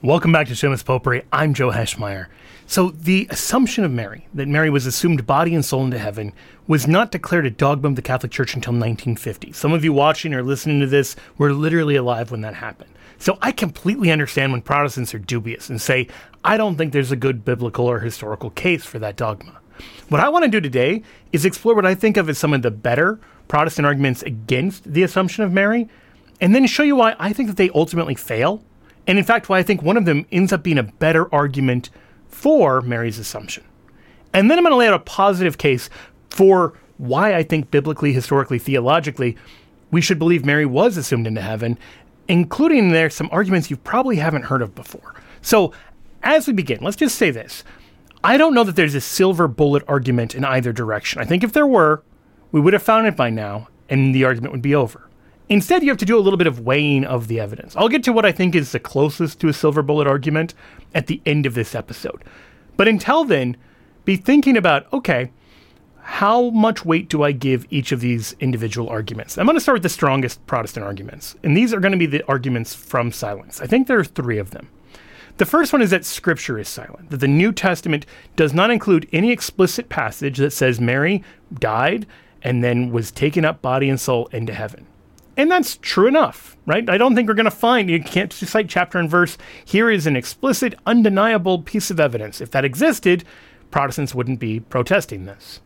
Welcome back to Shameless Potpourri. I'm Joe Heschmeyer. So the assumption of Mary, that Mary was assumed body and soul into heaven, was not declared a dogma of the Catholic Church until 1950. Some of you watching or listening to this were literally alive when that happened. So I completely understand when Protestants are dubious and say, I don't think there's a good biblical or historical case for that dogma. What I want to do today is explore what I think of as some of the better Protestant arguments against the assumption of Mary, and then show you why I think that they ultimately fail. And in fact, why I think one of them ends up being a better argument for Mary's assumption. And then I'm going to lay out a positive case for why I think biblically, historically, theologically, we should believe Mary was assumed into heaven, including in there some arguments you probably haven't heard of before. So as we begin, let's just say this. I don't know that there's a silver bullet argument in either direction. I think if there were, we would have found it by now, and the argument would be over. Instead, you have to do a little bit of weighing of the evidence. I'll get to what I think is the closest to a silver bullet argument at the end of this episode. But until then, be thinking about, okay, how much weight do I give each of these individual arguments? I'm going to start with the strongest Protestant arguments. And these are going to be the arguments from silence. I think there are three of them. The first one is that Scripture is silent, that the New Testament does not include any explicit passage that says Mary died and then was taken up body and soul into heaven. And that's true enough, right? I don't think we're going to find, you can't just cite chapter and verse, here is an explicit, undeniable piece of evidence. If that existed, Protestants wouldn't be protesting this.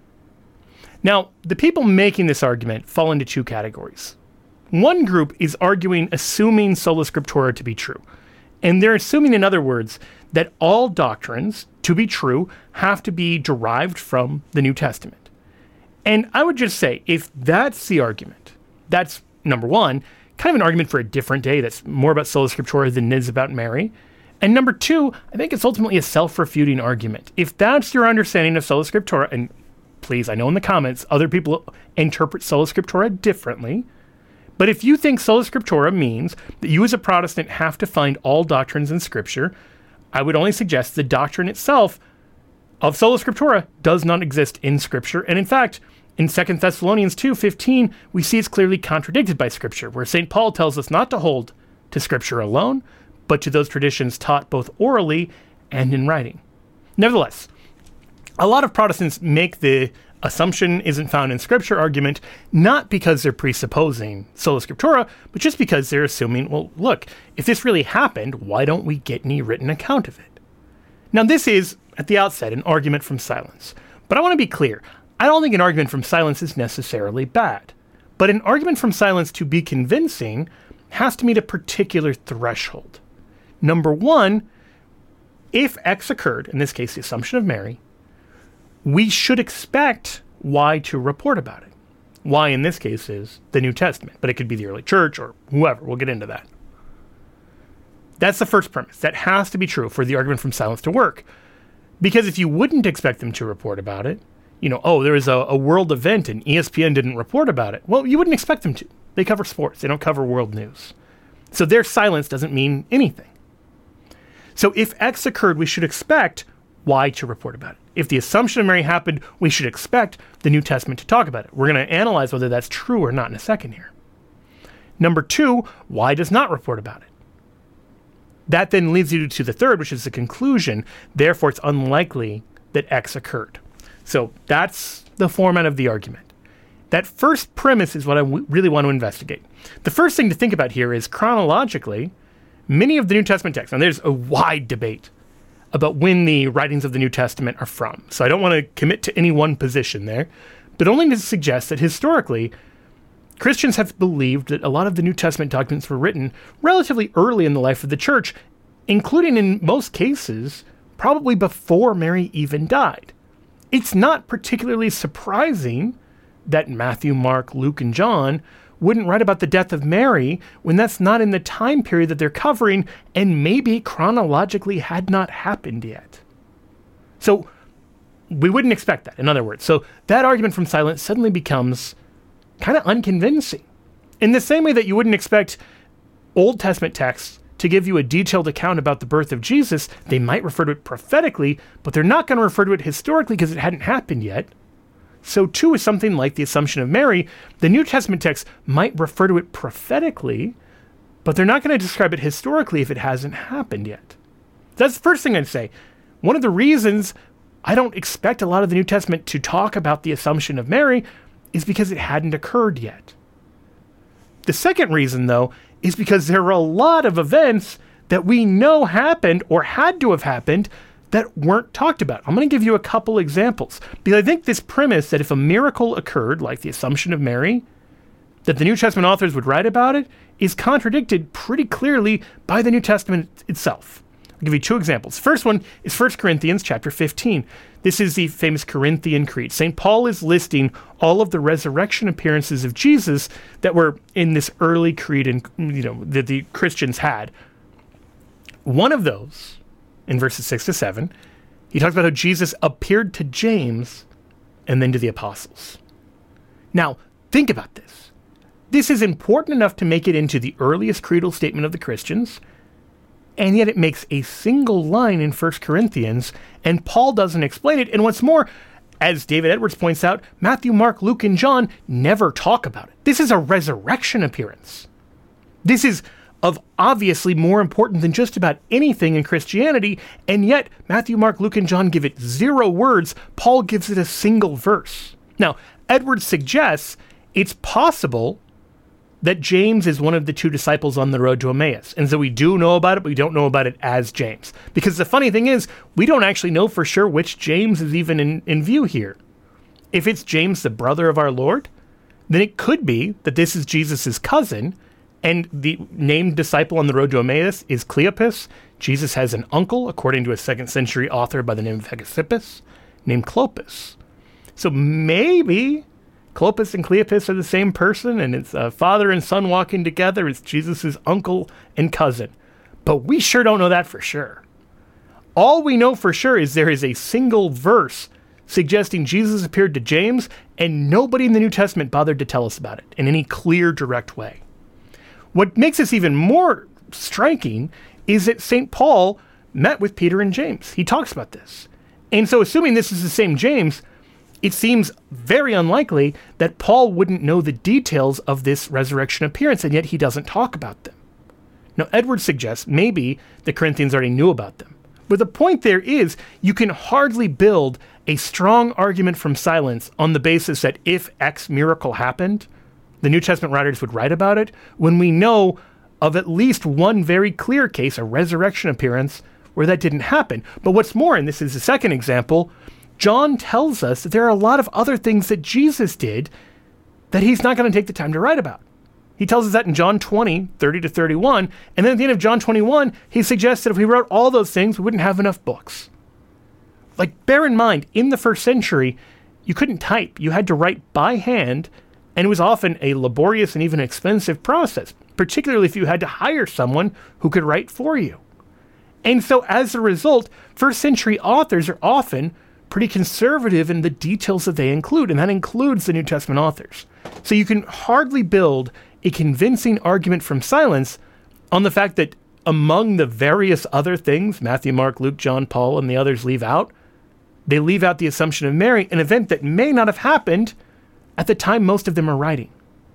Now, the people making this argument fall into two categories. One group is arguing assuming sola scriptura to be true. And they're assuming, in other words, that all doctrines, to be true, have to be derived from the New Testament. And I would just say, if that's the argument, that's number one, kind of an argument for a different day that's more about sola scriptura than it is about Mary. And number two, I think it's ultimately a self-refuting argument. If that's your understanding of sola scriptura, and please, I know in the comments, other people interpret sola scriptura differently, but if you think sola scriptura means that you as a Protestant have to find all doctrines in Scripture, I would only suggest the doctrine itself of sola scriptura does not exist in Scripture. And in fact, in 2 Thessalonians 2:15, we see it's clearly contradicted by Scripture, where St. Paul tells us not to hold to Scripture alone, but to those traditions taught both orally and in writing. Nevertheless, a lot of Protestants make the assumption isn't found in Scripture argument, not because they're presupposing sola scriptura, but just because they're assuming, well, look, if this really happened, why don't we get any written account of it? Now, this is, at the outset, an argument from silence. But I want to be clear. I don't think an argument from silence is necessarily bad. But an argument from silence to be convincing has to meet a particular threshold. Number one, if X occurred, in this case the assumption of Mary, we should expect Y to report about it. Y in this case is the New Testament, but it could be the early church or whoever. We'll get into that. That's the first premise. That has to be true for the argument from silence to work. Because if you wouldn't expect them to report about it, there was a world event and ESPN didn't report about it. Well, you wouldn't expect them to. They cover sports. They don't cover world news. So their silence doesn't mean anything. So if X occurred, we should expect Y to report about it. If the assumption of Mary happened, we should expect the New Testament to talk about it. We're going to analyze whether that's true or not in a second here. Number two, Y does not report about it. That then leads you to the third, which is the conclusion. Therefore, it's unlikely that X occurred. So that's the format of the argument. That first premise is what I really want to investigate. The first thing to think about here is chronologically, many of the New Testament texts, and there's a wide debate about when the writings of the New Testament are from. So I don't want to commit to any one position there, but only to suggest that historically, Christians have believed that a lot of the New Testament documents were written relatively early in the life of the church, including in most cases, probably before Mary even died. It's not particularly surprising that Matthew, Mark, Luke, and John wouldn't write about the death of Mary when that's not in the time period that they're covering and maybe chronologically had not happened yet. So we wouldn't expect that, in other words. So that argument from silence suddenly becomes kind of unconvincing. In the same way that you wouldn't expect Old Testament texts to give you a detailed account about the birth of Jesus, they might refer to it prophetically, but they're not going to refer to it historically because it hadn't happened yet. So too is something like the Assumption of Mary. The New Testament text might refer to it prophetically, but they're not going to describe it historically if it hasn't happened yet. That's the first thing I'd say. One of the reasons I don't expect a lot of the New Testament to talk about the Assumption of Mary is because it hadn't occurred yet. The second reason, though, is because there are a lot of events that we know happened or had to have happened that weren't talked about. I'm going to give you a couple examples, because I think this premise that if a miracle occurred, like the Assumption of Mary, that the New Testament authors would write about it, is contradicted pretty clearly by the New Testament itself. I'll give you two examples. First one is 1 Corinthians chapter 15. This is the famous Corinthian Creed. St. Paul is listing all of the resurrection appearances of Jesus that were in this early creed and that the Christians had. One of those, in verses 6 to 7, he talks about how Jesus appeared to James and then to the apostles. Now, think about this. This is important enough to make it into the earliest creedal statement of the Christians, and yet it makes a single line in 1 Corinthians, and Paul doesn't explain it. And what's more, as David Edwards points out, Matthew, Mark, Luke, and John never talk about it. This is a resurrection appearance. This is of obviously more important than just about anything in Christianity, and yet Matthew, Mark, Luke, and John give it 0 words. Paul gives it a single verse. Now, Edwards suggests it's possible that James is one of the 2 disciples on the road to Emmaus. And so we do know about it, but we don't know about it as James. Because the funny thing is, we don't actually know for sure which James is even in view here. If it's James, the brother of our Lord, then it could be that this is Jesus' cousin, and the named disciple on the road to Emmaus is Cleopas. Jesus has an uncle, according to a 2nd century author by the name of Hegesippus, named Clopas. So maybe Clopas and Cleopas are the same person, and it's a father and son walking together. It's Jesus' uncle and cousin. But we sure don't know that for sure. All we know for sure is there is a single verse suggesting Jesus appeared to James, and nobody in the New Testament bothered to tell us about it in any clear, direct way. What makes this even more striking is that St. Paul met with Peter and James. He talks about this. And so assuming this is the same James, it seems very unlikely that Paul wouldn't know the details of this resurrection appearance, and yet he doesn't talk about them. Now, Edwards suggests maybe the Corinthians already knew about them. But the point there is, you can hardly build a strong argument from silence on the basis that if X miracle happened, the New Testament writers would write about it, when we know of at least one very clear case, a resurrection appearance, where that didn't happen. But what's more, and this is the second example, John tells us that there are a lot of other things that Jesus did that he's not going to take the time to write about. He tells us that in John 20, 30 to 31, and then at the end of John 21, he suggests that if we wrote all those things, we wouldn't have enough books. Like, bear in mind, in the 1st century, you couldn't type. You had to write by hand, and it was often a laborious and even expensive process, particularly if you had to hire someone who could write for you. And so as a result, 1st century authors are often pretty conservative in the details that they include, and that includes the New Testament authors. So you can hardly build a convincing argument from silence on the fact that among the various other things Matthew, Mark, Luke, John, Paul, and the others leave out, they leave out the Assumption of Mary, an event that may not have happened at the time most of them are writing.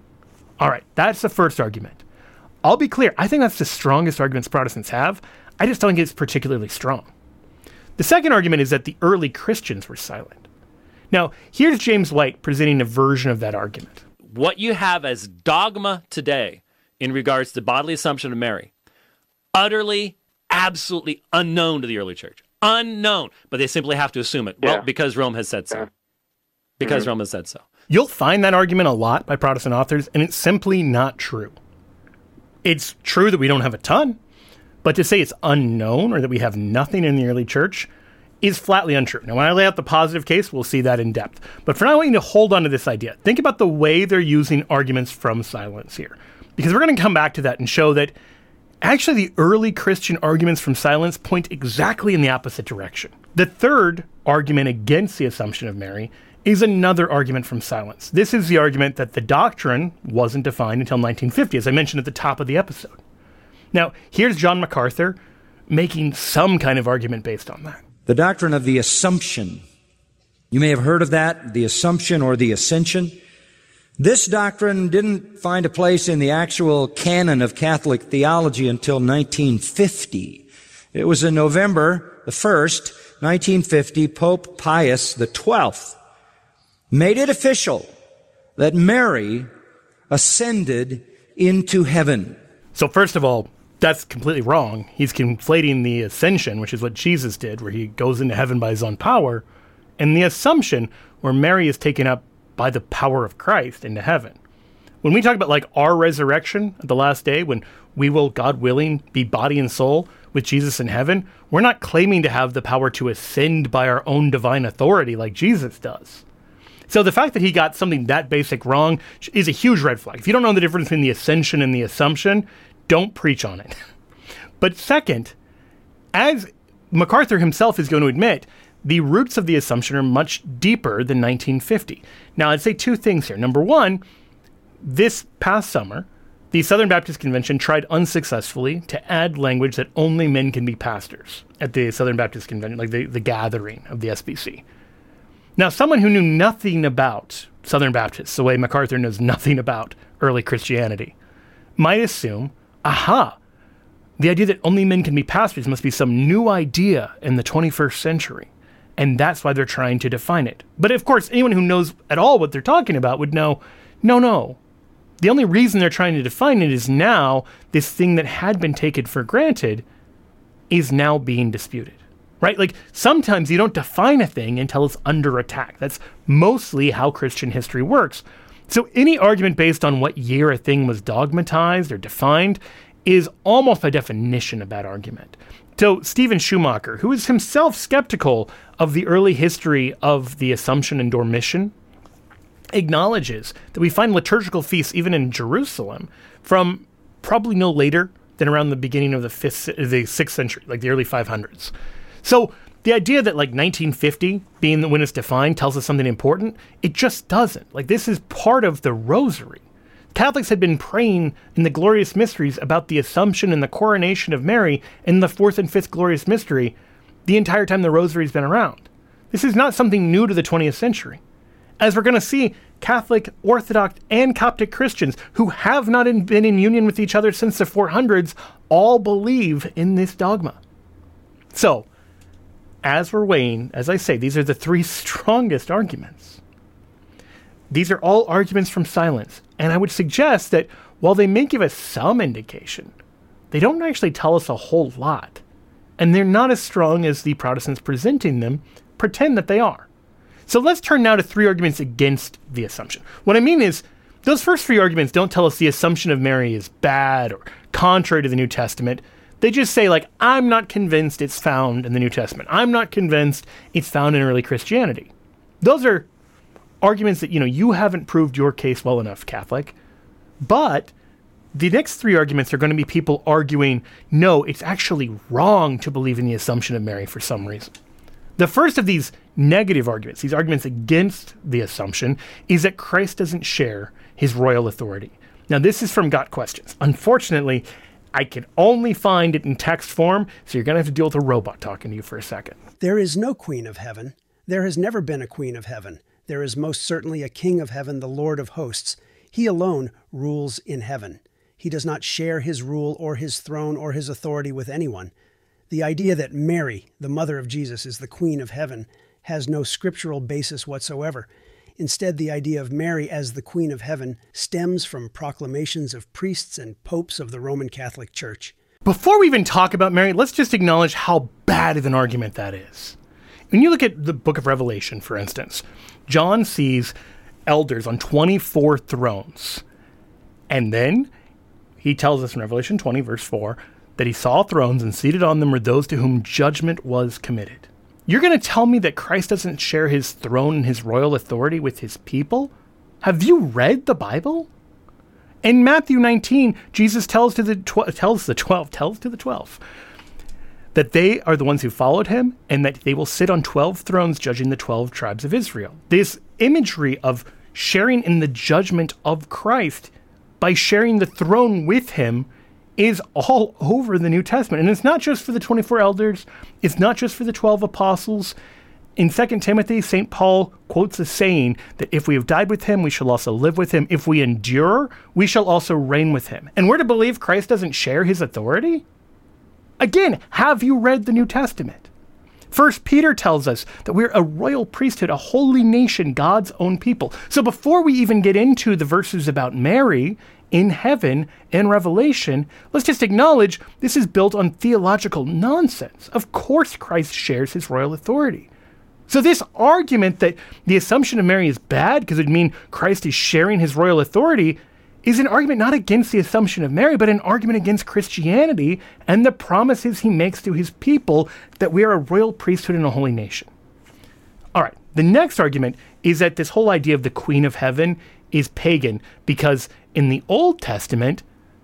All right, that's the first argument. I'll be clear, I think that's the strongest arguments Protestants have. I just don't think it's particularly strong. The second argument is that the early Christians were silent. Now, here's James White presenting a version of that argument. What you have as dogma today in regards to bodily Assumption of Mary, utterly, absolutely unknown to the early church. Unknown. But they simply have to assume it. Well, because Rome has said so. Because Rome has said so. You'll find that argument a lot by Protestant authors, and it's simply not true. It's true that we don't have a ton, but to say it's unknown or that we have nothing in the early church is flatly untrue. Now, when I lay out the positive case, we'll see that in depth. But for now, I want you to hold on to this idea. Think about the way they're using arguments from silence here, because we're going to come back to that and show that actually the early Christian arguments from silence point exactly in the opposite direction. The third argument against the Assumption of Mary is another argument from silence. This is the argument that the doctrine wasn't defined until 1950, as I mentioned at the top of the episode. Now, here's John MacArthur making some kind of argument based on that. The doctrine of the Assumption. You may have heard of that, the Assumption or the Ascension. This doctrine didn't find a place in the actual canon of Catholic theology until 1950. It was in November the 1st, 1950, Pope Pius XII made it official that Mary ascended into heaven. So first of all, that's completely wrong. He's conflating the ascension, which is what Jesus did, where he goes into heaven by his own power, and the assumption, where Mary is taken up by the power of Christ into heaven. When we talk about like our resurrection at the last day, when we will, God willing, be body and soul with Jesus in heaven, we're not claiming to have the power to ascend by our own divine authority like Jesus does. So the fact that he got something that basic wrong is a huge red flag. If you don't know the difference between the ascension and the assumption, don't preach on it. But second, as MacArthur himself is going to admit, the roots of the assumption are much deeper than 1950. Now, I'd say two things here. Number one, this past summer, the Southern Baptist Convention tried unsuccessfully to add language that only men can be pastors at the Southern Baptist Convention, like the gathering of the SBC. Now, someone who knew nothing about Southern Baptists, the way MacArthur knows nothing about early Christianity, might assume, the idea that only men can be pastors must be some new idea in the 21st century. And that's why they're trying to define it. But of course, anyone who knows at all what they're talking about would know, no. The only reason they're trying to define it is now this thing that had been taken for granted is now being disputed, right? Like sometimes you don't define a thing until it's under attack. That's mostly how Christian history works. So any argument based on what year a thing was dogmatized or defined is almost by definition a bad argument. So Stephen Schumacher, who is himself skeptical of the early history of the Assumption and Dormition, acknowledges that we find liturgical feasts even in Jerusalem from probably no later than around the beginning of the 6th century, like the early 500s. So the idea that like 1950 being when it's defined tells us something important, it just doesn't. Like this is part of the rosary. Catholics had been praying in the glorious mysteries about the Assumption and the coronation of Mary in the 4th and 5th glorious mystery the entire time the rosary's been around. This is not something new to the 20th century. As we're going to see, Catholic, Orthodox, and Coptic Christians who have not been in union with each other since the 400s all believe in this dogma. So, as we're weighing, as I say, these are the three strongest arguments. These are all arguments from silence, and I would suggest that while they may give us some indication, they don't actually tell us a whole lot, and they're not as strong as the Protestants presenting them pretend that they are. So let's turn now to three arguments against the Assumption. What I mean is, those first three arguments don't tell us the Assumption of Mary is bad or contrary to the New Testament. They just say, like, I'm not convinced it's found in the New Testament. I'm not convinced it's found in early Christianity. Those are arguments that, you haven't proved your case well enough, Catholic. But the next three arguments are going to be people arguing, no, it's actually wrong to believe in the Assumption of Mary for some reason. The first of these negative arguments, these arguments against the Assumption, is that Christ doesn't share his royal authority. Now, this is from Got Questions. Unfortunately, I can only find it in text form, so you're going to have to deal with a robot talking to you for a second. There is no queen of heaven. There has never been a queen of heaven. There is most certainly a king of heaven, the Lord of hosts. He alone rules in heaven. He does not share his rule or his throne or his authority with anyone. The idea that Mary, the mother of Jesus, is the queen of heaven has no scriptural basis whatsoever. Instead, the idea of Mary as the queen of heaven stems from proclamations of priests and popes of the Roman Catholic Church. Before we even talk about Mary, let's just acknowledge how bad of an argument that is. When you look at the book of Revelation, for instance, John sees elders on 24 thrones. And then he tells us in Revelation 20, verse 4, that he saw thrones and seated on them were those to whom judgment was committed. You're going to tell me that Christ doesn't share his throne and his royal authority with his people? Have you read the Bible? In Matthew 19, Jesus tells to the 12 that they are the ones who followed him and that they will sit on 12 thrones judging the 12 tribes of Israel. This imagery of sharing in the judgment of Christ by sharing the throne with him is all over the New Testament. And it's not just for the 24 elders. It's not just for the 12 apostles. In 2 Timothy, St. Paul quotes a saying that if we have died with him, we shall also live with him. If we endure, we shall also reign with him. And we're to believe Christ doesn't share his authority? Again, have you read the New Testament? 1 Peter tells us that we're a royal priesthood, a holy nation, God's own people. So before we even get into the verses about Mary in heaven in Revelation, let's just acknowledge this is built on theological nonsense. Of course Christ shares his royal authority. So this argument that the Assumption of Mary is bad because it would mean Christ is sharing his royal authority is an argument not against the Assumption of Mary, but an argument against Christianity and the promises he makes to his people that we are a royal priesthood and a holy nation. All right, the next argument is that this whole idea of the Queen of Heaven is pagan because in the Old Testament,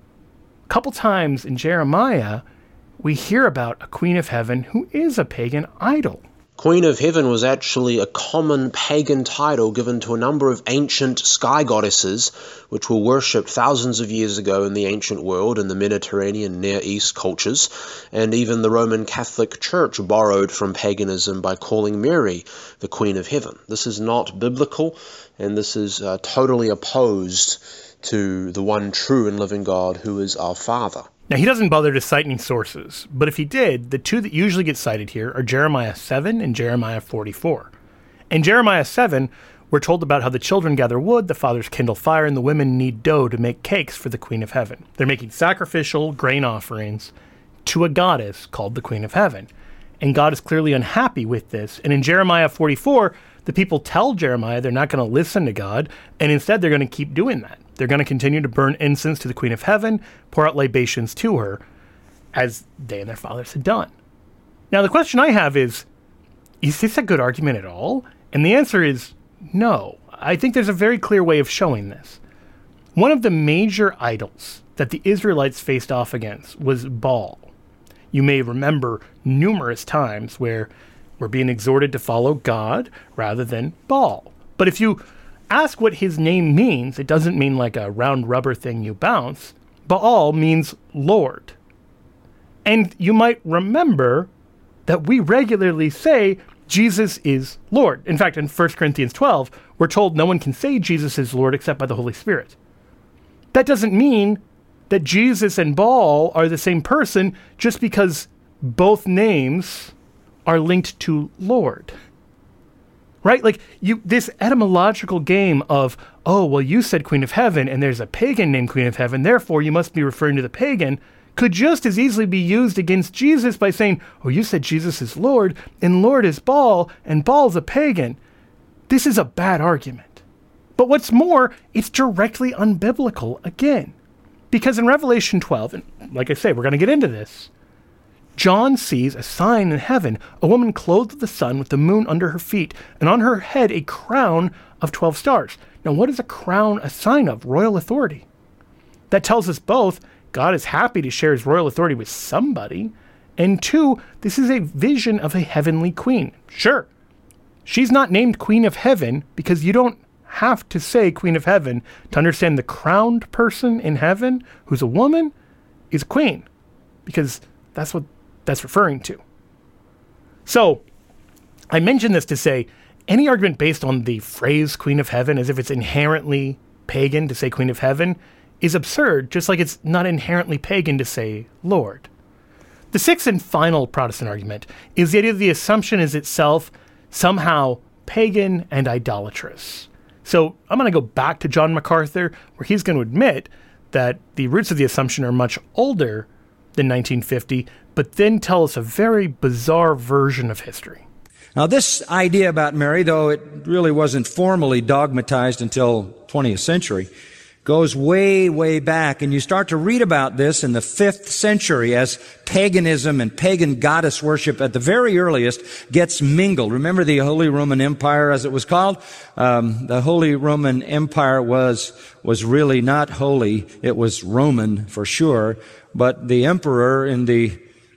a couple times in Jeremiah, we hear about a Queen of Heaven who is a pagan idol. Queen of Heaven was actually a common pagan title given to a number of ancient sky goddesses which were worshipped thousands of years ago in the ancient world in the Mediterranean and Near East cultures, and even the Roman Catholic Church borrowed from paganism by calling Mary the Queen of Heaven. This is not biblical, and this is totally opposed to the one true and living God who is our Father. Now, he doesn't bother to cite any sources, but if he did, the two that usually get cited here are Jeremiah 7 and Jeremiah 44. In Jeremiah 7, we're told about how the children gather wood, the fathers kindle fire, and the women knead dough to make cakes for the Queen of Heaven. They're making sacrificial grain offerings to a goddess called the Queen of Heaven. And God is clearly unhappy with this. And in Jeremiah 44, the people tell Jeremiah they're not going to listen to God, and instead they're going to keep doing that. They're going to continue to burn incense to the Queen of Heaven, pour out libations to her, as they and their fathers had done. Now, the question I have is this a good argument at all? And the answer is no. I think there's a very clear way of showing this. One of the major idols that the Israelites faced off against was Baal. You may remember numerous times where we're being exhorted to follow God rather than Baal. But if you ask what his name means, it doesn't mean like a round rubber thing you bounce. Baal means Lord. And you might remember that we regularly say Jesus is Lord. In fact, in 1 Corinthians 12, we're told no one can say Jesus is Lord except by the Holy Spirit. That doesn't mean that Jesus and Baal are the same person just because both names are linked to Lord. Right? Like this etymological game of, oh, well, you said Queen of Heaven and there's a pagan named Queen of Heaven, therefore you must be referring to the pagan, could just as easily be used against Jesus by saying, oh, you said Jesus is Lord and Lord is Baal and Baal's a pagan. This is a bad argument. But what's more, it's directly unbiblical again. Because in Revelation 12, and like I say, we're going to get into this, John sees a sign in heaven, a woman clothed with the sun with the moon under her feet, and on her head a crown of 12 stars. Now, what is a crown a sign of? Royal authority. That tells us both God is happy to share his royal authority with somebody, and two, this is a vision of a heavenly queen. Sure, she's not named Queen of Heaven because you don't have to say Queen of Heaven to understand the crowned person in heaven who's a woman is queen, because that's what that's referring to. So I mention this to say any argument based on the phrase Queen of Heaven as if it's inherently pagan to say Queen of Heaven is absurd, just like it's not inherently pagan to say Lord. The sixth and final Protestant argument is the idea that the Assumption is itself somehow pagan and idolatrous. So I'm going to go back to John MacArthur, where he's going to admit that the roots of the Assumption are much older than 1950, but then tell us a very bizarre version of history. Now, this idea about Mary, though it really wasn't formally dogmatized until 20th century, goes way, way back, and you start to read about this in the 5th century as paganism and pagan goddess worship at the very earliest gets mingled. Remember the Holy Roman Empire, as it was called? The Holy Roman Empire was really not holy. It was Roman for sure, but the emperor in the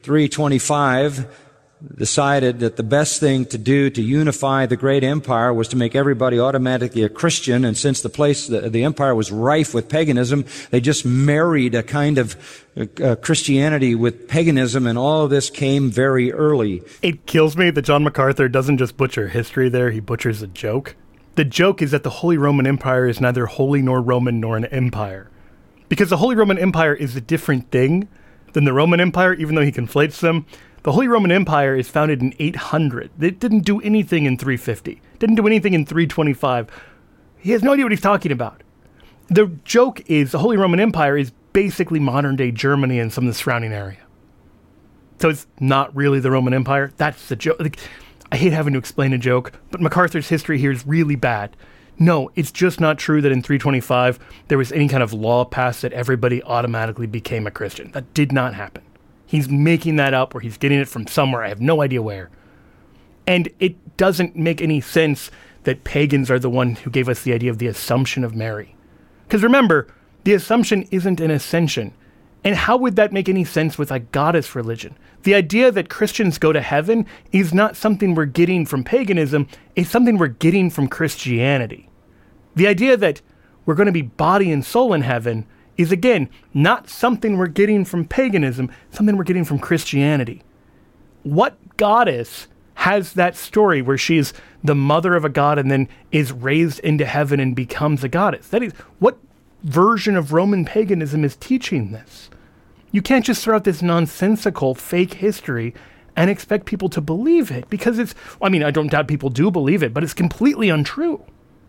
325 decided that the best thing to do to unify the great empire was to make everybody automatically a Christian, and since the empire was rife with paganism, they just married a kind of Christianity with paganism, and all of this came very early. It kills me that John MacArthur doesn't just butcher history there, he butchers a joke. The joke is that the Holy Roman Empire is neither holy nor Roman nor an empire. Because the Holy Roman Empire is a different thing than the Roman Empire, even though he conflates them. The Holy Roman Empire is founded in 800. It didn't do anything in 350. Didn't do anything in 325. He has no idea what he's talking about. The joke is the Holy Roman Empire is basically modern-day Germany and some of the surrounding area. So it's not really the Roman Empire. That's the joke. Like, I hate having to explain a joke, but MacArthur's history here is really bad. No, it's just not true that in 325 there was any kind of law passed that everybody automatically became a Christian. That did not happen. He's making that up, or he's getting it from somewhere. I have no idea where. And it doesn't make any sense that pagans are the one who gave us the idea of the Assumption of Mary. Because remember, the Assumption isn't an ascension. And how would that make any sense with a goddess religion? The idea that Christians go to heaven is not something we're getting from paganism, it's something we're getting from Christianity. The idea that we're going to be body and soul in heaven is, again, not something we're getting from paganism, something we're getting from Christianity. What goddess has that story where she's the mother of a god and then is raised into heaven and becomes a goddess? That is, what version of Roman paganism is teaching this? You can't just throw out this nonsensical fake history and expect people to believe it, because it's, I mean, I don't doubt people do believe it, but it's completely untrue.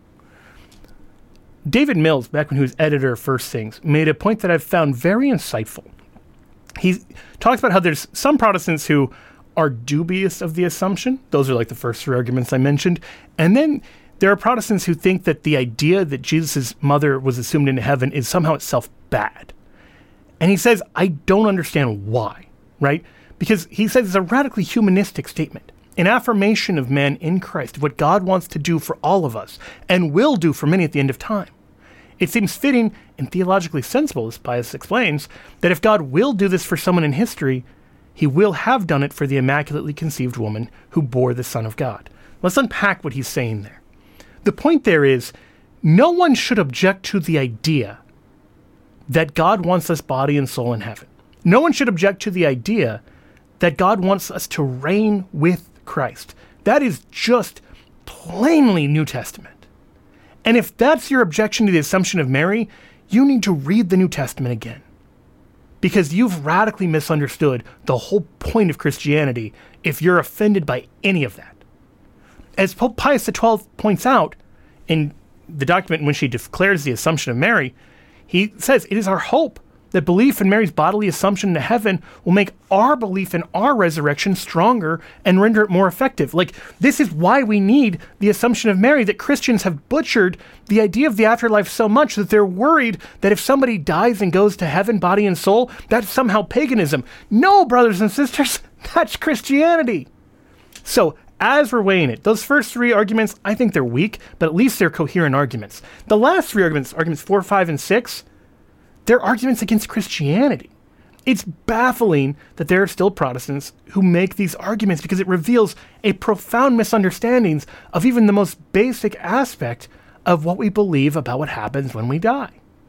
David Mills, back when he was editor of First Things, made a point that I've found very insightful. He talks about how there's some Protestants who are dubious of the Assumption. Those are like the first three arguments I mentioned. And then there are Protestants who think that the idea that Jesus' mother was assumed into heaven is somehow itself bad. And he says, I don't understand why, right? Because he says it's a radically humanistic statement, an affirmation of man in Christ, of what God wants to do for all of us, and will do for many at the end of time. It seems fitting and theologically sensible, as Pius explains, that if God will do this for someone in history, he will have done it for the immaculately conceived woman who bore the Son of God. Let's unpack what he's saying there. The point there is, no one should object to the idea that God wants us body and soul in heaven. No one should object to the idea that God wants us to reign with Christ. That is just plainly New Testament. And if that's your objection to the Assumption of Mary, you need to read the New Testament again. Because you've radically misunderstood the whole point of Christianity if you're offended by any of that. As Pope Pius XII points out in the document in which he declares the Assumption of Mary, he says, it is our hope that belief in Mary's bodily assumption into heaven will make our belief in our resurrection stronger and render it more effective. Like, this is why we need the Assumption of Mary, that Christians have butchered the idea of the afterlife so much that they're worried that if somebody dies and goes to heaven, body and soul, that's somehow paganism. No, brothers and sisters, that's Christianity. So, as we're weighing it, those first three arguments, I think they're weak, but at least they're coherent arguments. The last three arguments, arguments 4, 5, and 6, they're arguments against Christianity. It's baffling that there are still Protestants who make these arguments because it reveals a profound misunderstandings of even the most basic aspect of what we believe about what happens when we die.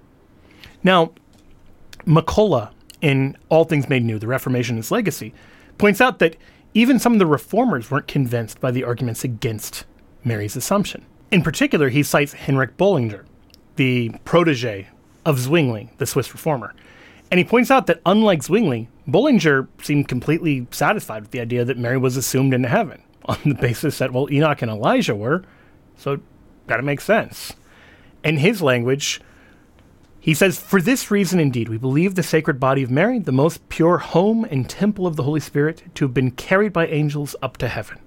Now, McCullough, in All Things Made New, The Reformation and Its Legacy, points out that even some of the reformers weren't convinced by the arguments against Mary's Assumption. In particular, he cites Heinrich Bullinger, the protege of Zwingli, the Swiss reformer. And he points out that unlike Zwingli, Bullinger seemed completely satisfied with the idea that Mary was assumed into heaven on the basis that, well, Enoch and Elijah were, so gotta make sense. In his language, he says, for this reason, indeed, we believe the sacred body of Mary, the most pure home and temple of the Holy Spirit, to have been carried by angels up to heaven.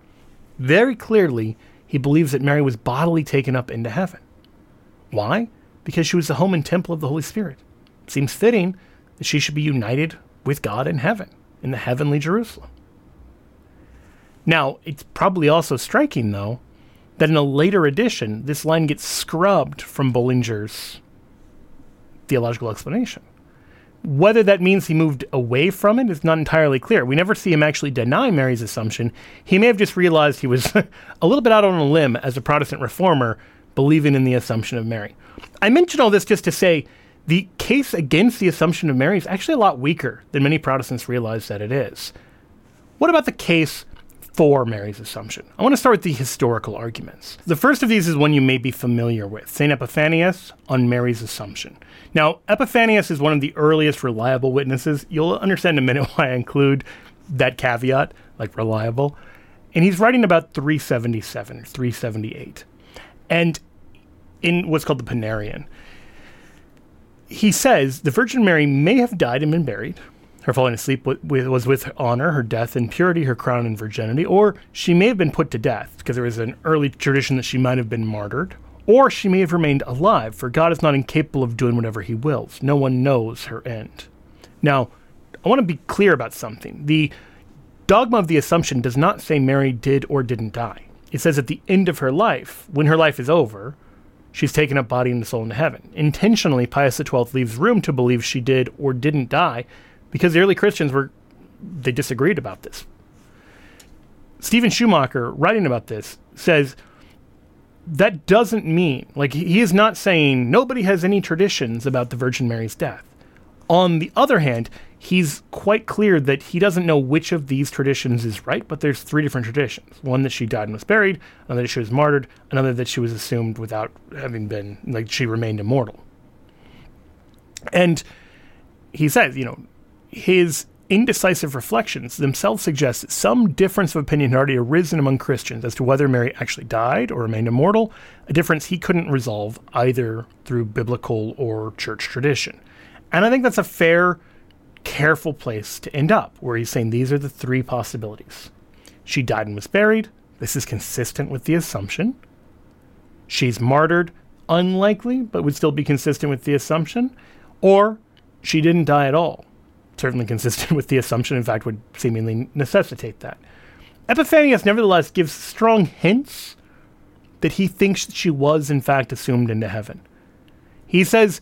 Very clearly, he believes that Mary was bodily taken up into heaven. Why? Because she was the home and temple of the Holy Spirit. It seems fitting that she should be united with God in heaven, in the heavenly Jerusalem. Now, it's probably also striking, though, that in a later edition, this line gets scrubbed from Bullinger's theological explanation. Whether that means he moved away from it is not entirely clear. We never see him actually deny Mary's Assumption. He may have just realized he was a little bit out on a limb as a Protestant reformer, believing in the Assumption of Mary. I mention all this just to say the case against the Assumption of Mary is actually a lot weaker than many Protestants realize that it is. What about the case for Mary's Assumption. I want to start with the historical arguments. The first of these is one you may be familiar with, St. Epiphanius on Mary's Assumption. Now, Epiphanius is one of the earliest reliable witnesses. You'll understand in a minute why I include that caveat, like reliable. And he's writing about 377 or 378. And in what's called the Panarion, he says the Virgin Mary may have died and been buried. Her falling asleep was with honor, her death in purity, her crown in virginity, or she may have been put to death, because there was an early tradition that she might have been martyred, or she may have remained alive, for God is not incapable of doing whatever he wills. No one knows her end. Now, I want to be clear about something. The dogma of the Assumption does not say Mary did or didn't die. It says at the end of her life, when her life is over, she's taken up body and soul into heaven. Intentionally, Pius XII leaves room to believe she did or didn't die, because the early Christians they disagreed about this. Stephen Schumacher, writing about this, says that doesn't mean, like, he is not saying nobody has any traditions about the Virgin Mary's death. On the other hand, he's quite clear that he doesn't know which of these traditions is right, but there's three different traditions. One that she died and was buried, another that she was martyred, another that she was assumed without having been, like, she remained immortal. And he says, his indecisive reflections themselves suggest that some difference of opinion had already arisen among Christians as to whether Mary actually died or remained immortal, a difference he couldn't resolve either through biblical or church tradition. And I think that's a fair, careful place to end up, where he's saying these are the three possibilities. She died and was buried. This is consistent with the Assumption. She's martyred. Unlikely, but would still be consistent with the Assumption. Or she didn't die at all. Certainly consistent with the Assumption, in fact, would seemingly necessitate that. Epiphanius, nevertheless, gives strong hints that he thinks that she was, in fact, assumed into heaven. He says,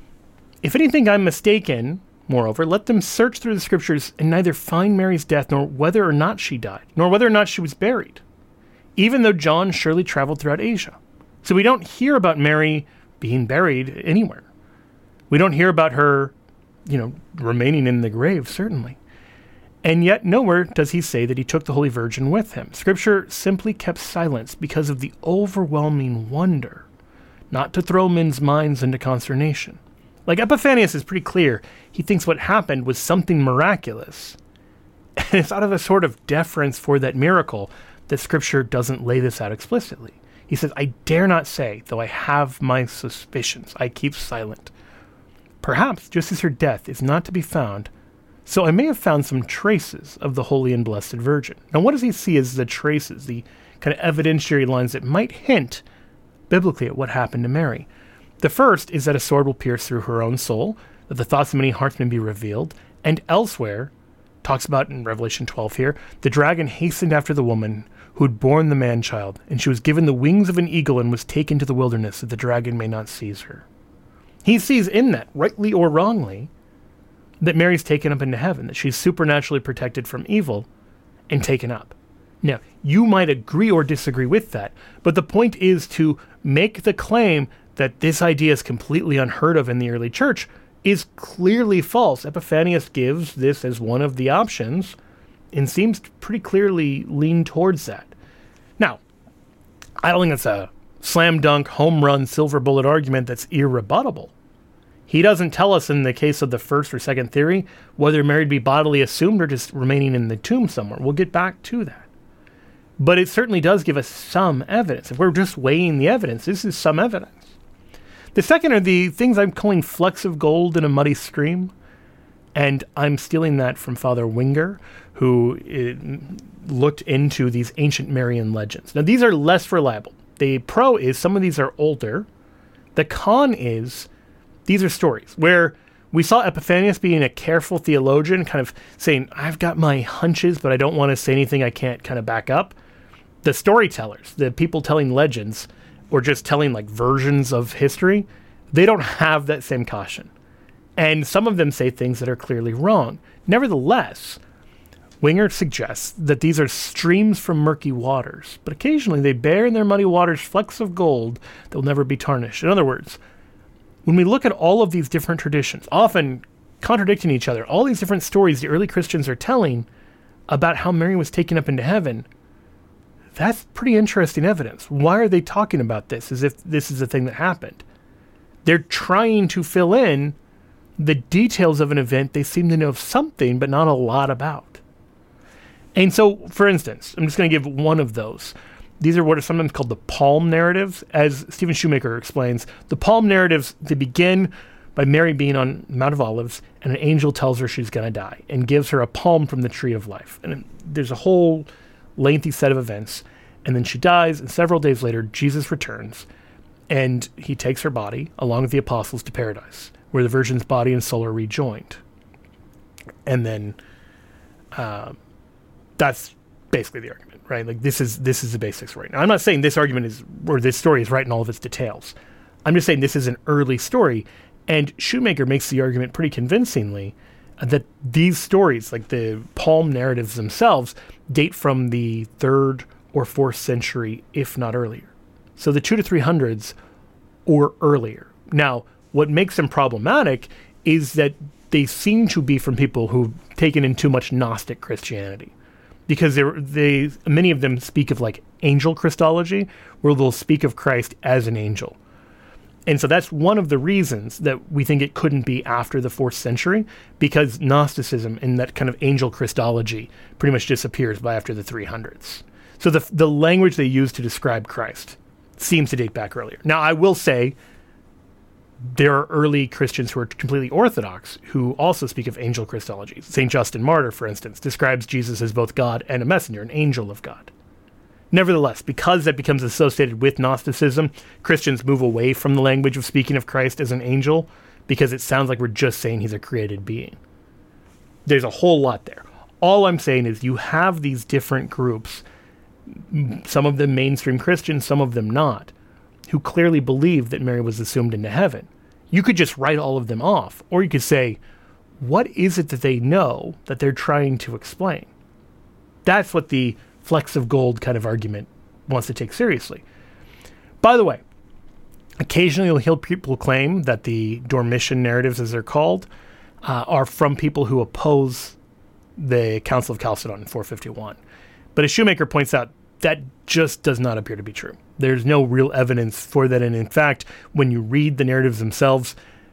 if anything I'm mistaken, moreover, let them search through the scriptures and neither find Mary's death, nor whether or not she died, nor whether or not she was buried, even though John surely traveled throughout Asia. So we don't hear about Mary being buried anywhere. We don't hear about her remaining in the grave, certainly. And yet nowhere does he say that he took the Holy Virgin with him. Scripture simply kept silence because of the overwhelming wonder, not to throw men's minds into consternation. Like, Epiphanius is pretty clear. He thinks what happened was something miraculous. And it's out of a sort of deference for that miracle that Scripture doesn't lay this out explicitly. He says, I dare not say, though I have my suspicions. I keep silent. Perhaps, just as her death is not to be found, so I may have found some traces of the Holy and Blessed Virgin. Now, what does he see as the traces, the kind of evidentiary lines that might hint biblically at what happened to Mary? The first is that a sword will pierce through her own soul, that the thoughts of many hearts may be revealed, and elsewhere, talks about in Revelation 12 here, the dragon hastened after the woman who had borne the man-child, and she was given the wings of an eagle and was taken to the wilderness, that the dragon may not seize her. He sees in that, rightly or wrongly, that Mary's taken up into heaven, that she's supernaturally protected from evil and taken up. Now, you might agree or disagree with that, but the point is to make the claim that this idea is completely unheard of in the early church is clearly false. Epiphanius gives this as one of the options and seems to pretty clearly lean towards that. Now, I don't think it's a slam dunk, home run, silver bullet argument that's irrebuttable. He doesn't tell us in the case of the first or second theory whether Mary would be bodily assumed or just remaining in the tomb somewhere. We'll get back to that. But it certainly does give us some evidence. If we're just weighing the evidence, this is some evidence. The second are the things I'm calling flecks of gold in a muddy stream. And I'm stealing that from Father Winger, who looked into these ancient Marian legends. Now, these are less reliable. The pro is some of these are older. The con is these are stories where we saw Epiphanius being a careful theologian, kind of saying, I've got my hunches, but I don't want to say anything I can't kind of back up. The storytellers, the people telling legends, or just telling like versions of history, they don't have that same caution. And some of them say things that are clearly wrong. Nevertheless, Winger suggests that these are streams from murky waters, but occasionally they bear in their muddy waters flecks of gold that will never be tarnished. In other words, when we look at all of these different traditions, often contradicting each other, all these different stories the early Christians are telling, about how Mary was taken up into heaven, that's pretty interesting evidence. Why are they talking about this as if this is a thing that happened? They're trying to fill in the details of an event they seem to know something, but not a lot about. And so, for instance, I'm just going to give one of those. These are what are sometimes called the palm narratives. As Stephen Shoemaker explains, the palm narratives, they begin by Mary being on Mount of Olives, and an angel tells her she's going to die and gives her a palm from the tree of life. And there's a whole lengthy set of events, and then she dies, and several days later, Jesus returns, and he takes her body, along with the apostles, to paradise, where the Virgin's body and soul are rejoined. And then that's basically the argument, right? Like, this is the basics right now. I'm not saying this argument is, or this story is right in all of its details. I'm just saying this is an early story, and Shoemaker makes the argument pretty convincingly that these stories, like the palm narratives themselves, date from the 3rd or 4th century, if not earlier. So the 200 to 300s or earlier. Now, what makes them problematic is that they seem to be from people who've taken in too much Gnostic Christianity. Because many of them speak of like angel Christology, where they'll speak of Christ as an angel. And so that's one of the reasons that we think it couldn't be after the 4th century, because Gnosticism and that kind of angel Christology pretty much disappears by after the 300s. So the language they use to describe Christ seems to date back earlier. Now, I will say there are early Christians who are completely Orthodox who also speak of angel Christology. St. Justin Martyr, for instance, describes Jesus as both God and a messenger, an angel of God. Nevertheless, because that becomes associated with Gnosticism, Christians move away from the language of speaking of Christ as an angel because it sounds like we're just saying he's a created being. There's a whole lot there. All I'm saying is you have these different groups, some of them mainstream Christians, some of them not, who clearly believe that Mary was assumed into heaven. You could just write all of them off, or you could say, what is it that they know that they're trying to explain? That's what the flecks of gold kind of argument wants to take seriously. By the way, occasionally you'll hear people claim that the Dormition narratives, as they're called, are from people who oppose the Council of Chalcedon in 451. But as Shoemaker points out, that just does not appear to be true. There's no real evidence for that, and in fact, when you read the narratives themselves,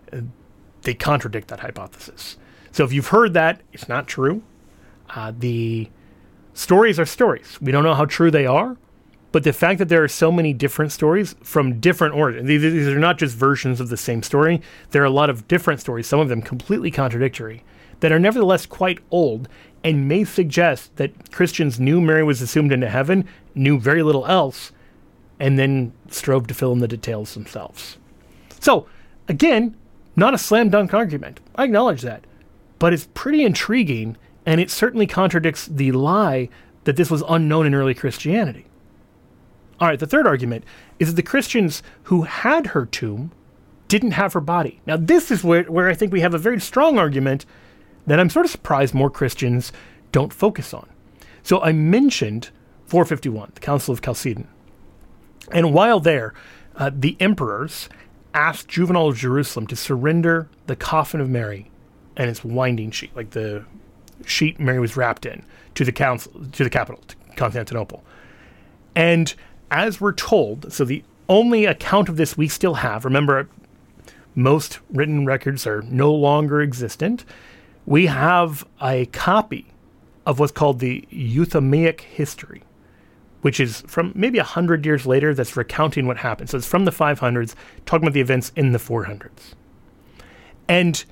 they contradict that hypothesis. So if you've heard that, it's not true. The stories are stories. We don't know how true they are, but the fact that there are so many different stories from different origins, these are not just versions of the same story. There are a lot of different stories, some of them completely contradictory, that are nevertheless quite old and may suggest that Christians knew Mary was assumed into heaven, knew very little else, and then strove to fill in the details themselves. So, again, not a slam dunk argument. I acknowledge that. But it's pretty intriguing, and it certainly contradicts the lie that this was unknown in early Christianity. All right, the third argument is that the Christians who had her tomb didn't have her body. Now, this is where I think we have a very strong argument that I'm sort of surprised more Christians don't focus on. So I mentioned 451, the Council of Chalcedon. And while there, the emperors asked Juvenal of Jerusalem to surrender the coffin of Mary and its winding sheet, like the sheet Mary was wrapped in, to the capital, to Constantinople. And as we're told, so the only account of this we still have, remember, most written records are no longer existent. We have a copy of what's called the Euthymaic history, which is from maybe 100 years later, that's recounting what happened. So it's from the 500s, talking about the events in the 400s. And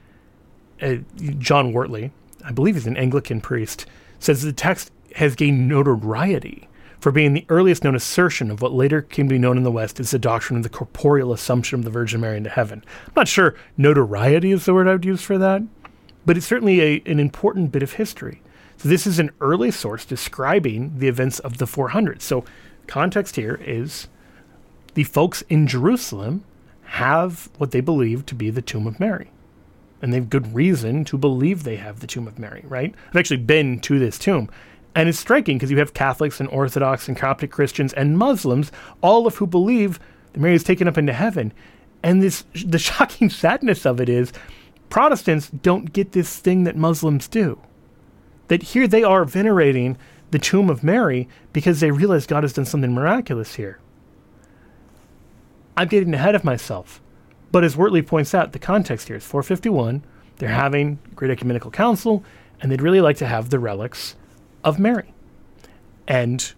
John Wortley, I believe he's an Anglican priest, says the text has gained notoriety for being the earliest known assertion of what later came to be known in the West as the doctrine of the corporeal assumption of the Virgin Mary into heaven. I'm not sure notoriety is the word I would use for that, but it's certainly an important bit of history. So this is an early source describing the events of the 400s. So context here is the folks in Jerusalem have what they believe to be the tomb of Mary. And they have good reason to believe they have the tomb of Mary, right? I've actually been to this tomb. And it's striking because you have Catholics and Orthodox and Coptic Christians and Muslims, all of who believe that Mary is taken up into heaven. And the shocking sadness of it is Protestants don't get this thing that Muslims do. that here they are venerating the tomb of Mary because they realize God has done something miraculous here. I'm getting ahead of myself. But as Wortley points out, the context here is 451. They're having a great ecumenical council, and they'd really like to have the relics of Mary. And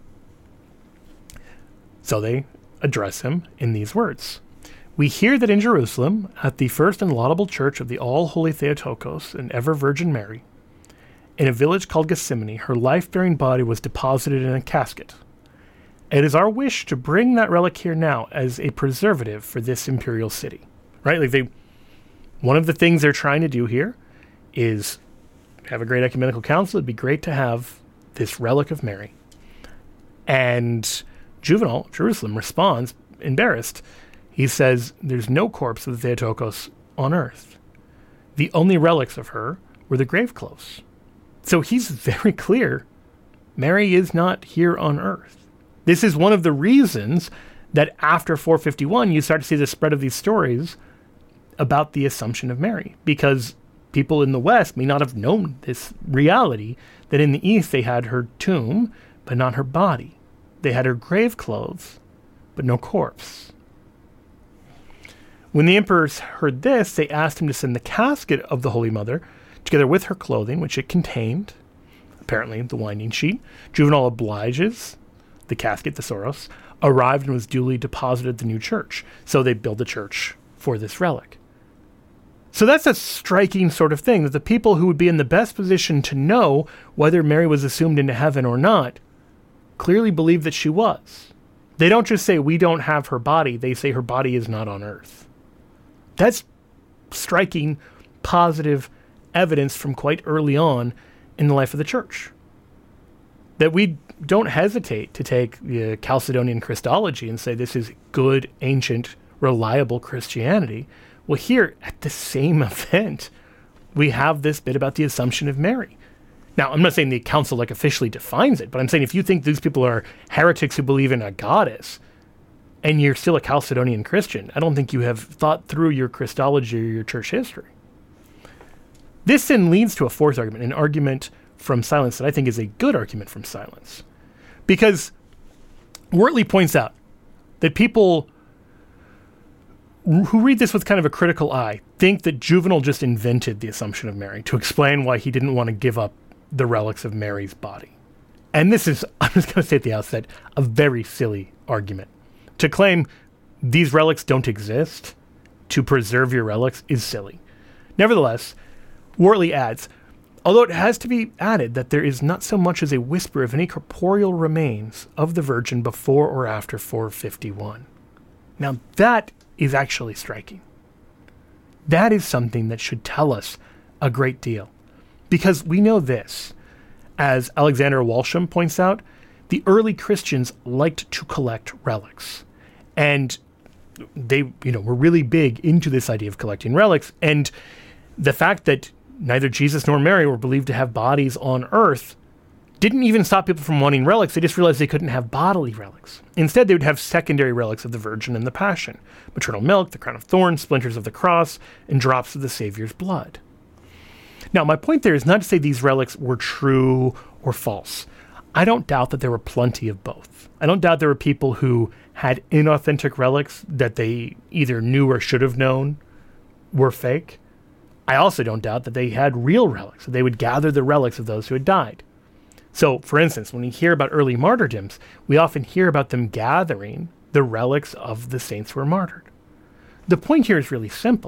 so they address him in these words. We hear that in Jerusalem, at the first and laudable church of the all-holy Theotokos and ever-Virgin Mary, in a village called Gethsemane, her life-bearing body was deposited in a casket. It is our wish to bring that relic here now as a preservative for this imperial city. Right? Like one of the things they're trying to do here is have a great ecumenical council. It'd be great to have this relic of Mary. And Juvenal, Jerusalem, responds, embarrassed. He says, there's no corpse of the Theotokos on earth. The only relics of her were the grave clothes. So he's very clear. Mary is not here on earth. This is one of the reasons that after 451, you start to see the spread of these stories about the Assumption of Mary, because people in the West may not have known this reality, that in the East they had her tomb, but not her body. They had her grave clothes, but no corpse. When the emperors heard this, they asked him to send the casket of the Holy Mother, together with her clothing, which it contained, apparently the winding sheet. Juvenal obliges. The casket, the Soros, arrived and was duly deposited at the new church. So they build a church for this relic. So that's a striking sort of thing, that the people who would be in the best position to know whether Mary was assumed into heaven or not clearly believe that she was. They don't just say, we don't have her body. They say her body is not on earth. That's striking, positive evidence from quite early on in the life of the church. That we don't hesitate to take the Chalcedonian Christology and say this is good, ancient, reliable Christianity. Well, here at the same event, we have this bit about the Assumption of Mary. Now, I'm not saying the council officially defines it, but I'm saying if you think these people are heretics who believe in a goddess, and you're still a Chalcedonian Christian, I don't think you have thought through your Christology or your church history. This then leads to a fourth argument, an argument from silence that I think is a good argument from silence. Because Wortley points out that people who read this with kind of a critical eye think that Juvenal just invented the Assumption of Mary to explain why he didn't want to give up the relics of Mary's body. And this is, I'm just going to say at the outset, a very silly argument. To claim these relics don't exist to preserve your relics is silly. Nevertheless, Wortley adds, although it has to be added that there is not so much as a whisper of any corporeal remains of the Virgin before or after 451. Now that is actually striking. That is something that should tell us a great deal. Because we know this, as Alexander Walsham points out, the early Christians liked to collect relics. And they, were really big into this idea of collecting relics. And the fact that neither Jesus nor Mary were believed to have bodies on earth didn't even stop people from wanting relics. They just realized they couldn't have bodily relics. Instead, they would have secondary relics of the Virgin and the Passion, maternal milk, the crown of thorns, splinters of the cross, and drops of the Savior's blood. Now, my point there is not to say these relics were true or false. I don't doubt that there were plenty of both. I don't doubt there were people who had inauthentic relics that they either knew or should have known were fake. I also don't doubt that they had real relics, that they would gather the relics of those who had died. So, for instance, when we hear about early martyrdoms, we often hear about them gathering the relics of the saints who were martyred. The point here is really simple.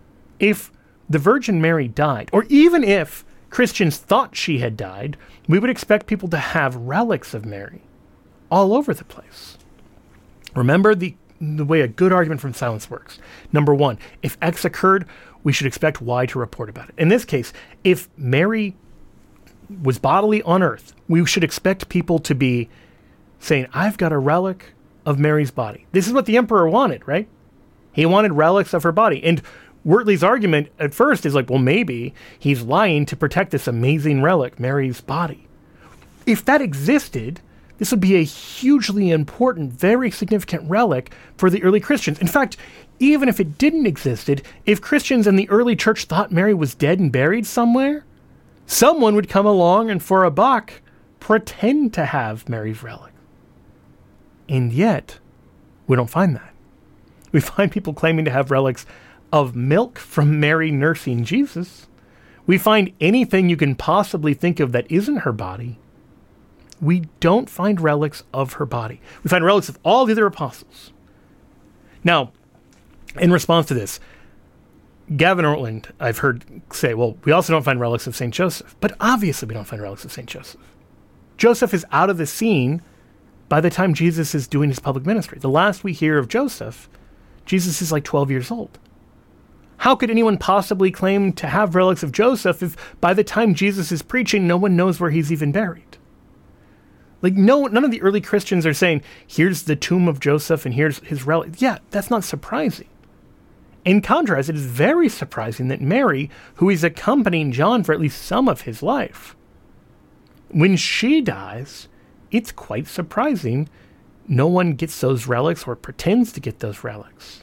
If the Virgin Mary died, or even if Christians thought she had died, we would expect people to have relics of Mary all over the place. Remember the way a good argument from silence works. Number one, if X occurred, we should expect Y to report about it. In this case, if Mary was bodily on earth, we should expect people to be saying, I've got a relic of Mary's body. This is what the emperor wanted, right? He wanted relics of her body. And Wortley's argument at first is like, well, maybe he's lying to protect this amazing relic, Mary's body. If that existed, this would be a hugely important, very significant relic for the early Christians. In fact, even if it didn't exist, if Christians in the early church thought Mary was dead and buried somewhere, someone would come along and for a buck pretend to have Mary's relic. And yet, we don't find that. We find people claiming to have relics of milk from Mary nursing Jesus. We find anything you can possibly think of that isn't her body. We don't find relics of her body. We find relics of all the other apostles. Now, in response to this, Gavin Ortland, I've heard say, well, we also don't find relics of St. Joseph. But obviously we don't find relics of St. Joseph. Joseph is out of the scene by the time Jesus is doing his public ministry. The last we hear of Joseph, Jesus is like 12 years old. How could anyone possibly claim to have relics of Joseph if by the time Jesus is preaching, no one knows where he's even buried? Like, none of the early Christians are saying, here's the tomb of Joseph and here's his relic. Yeah, that's not surprising. In contrast, it is very surprising that Mary, who is accompanying John for at least some of his life, when she dies, it's quite surprising no one gets those relics or pretends to get those relics.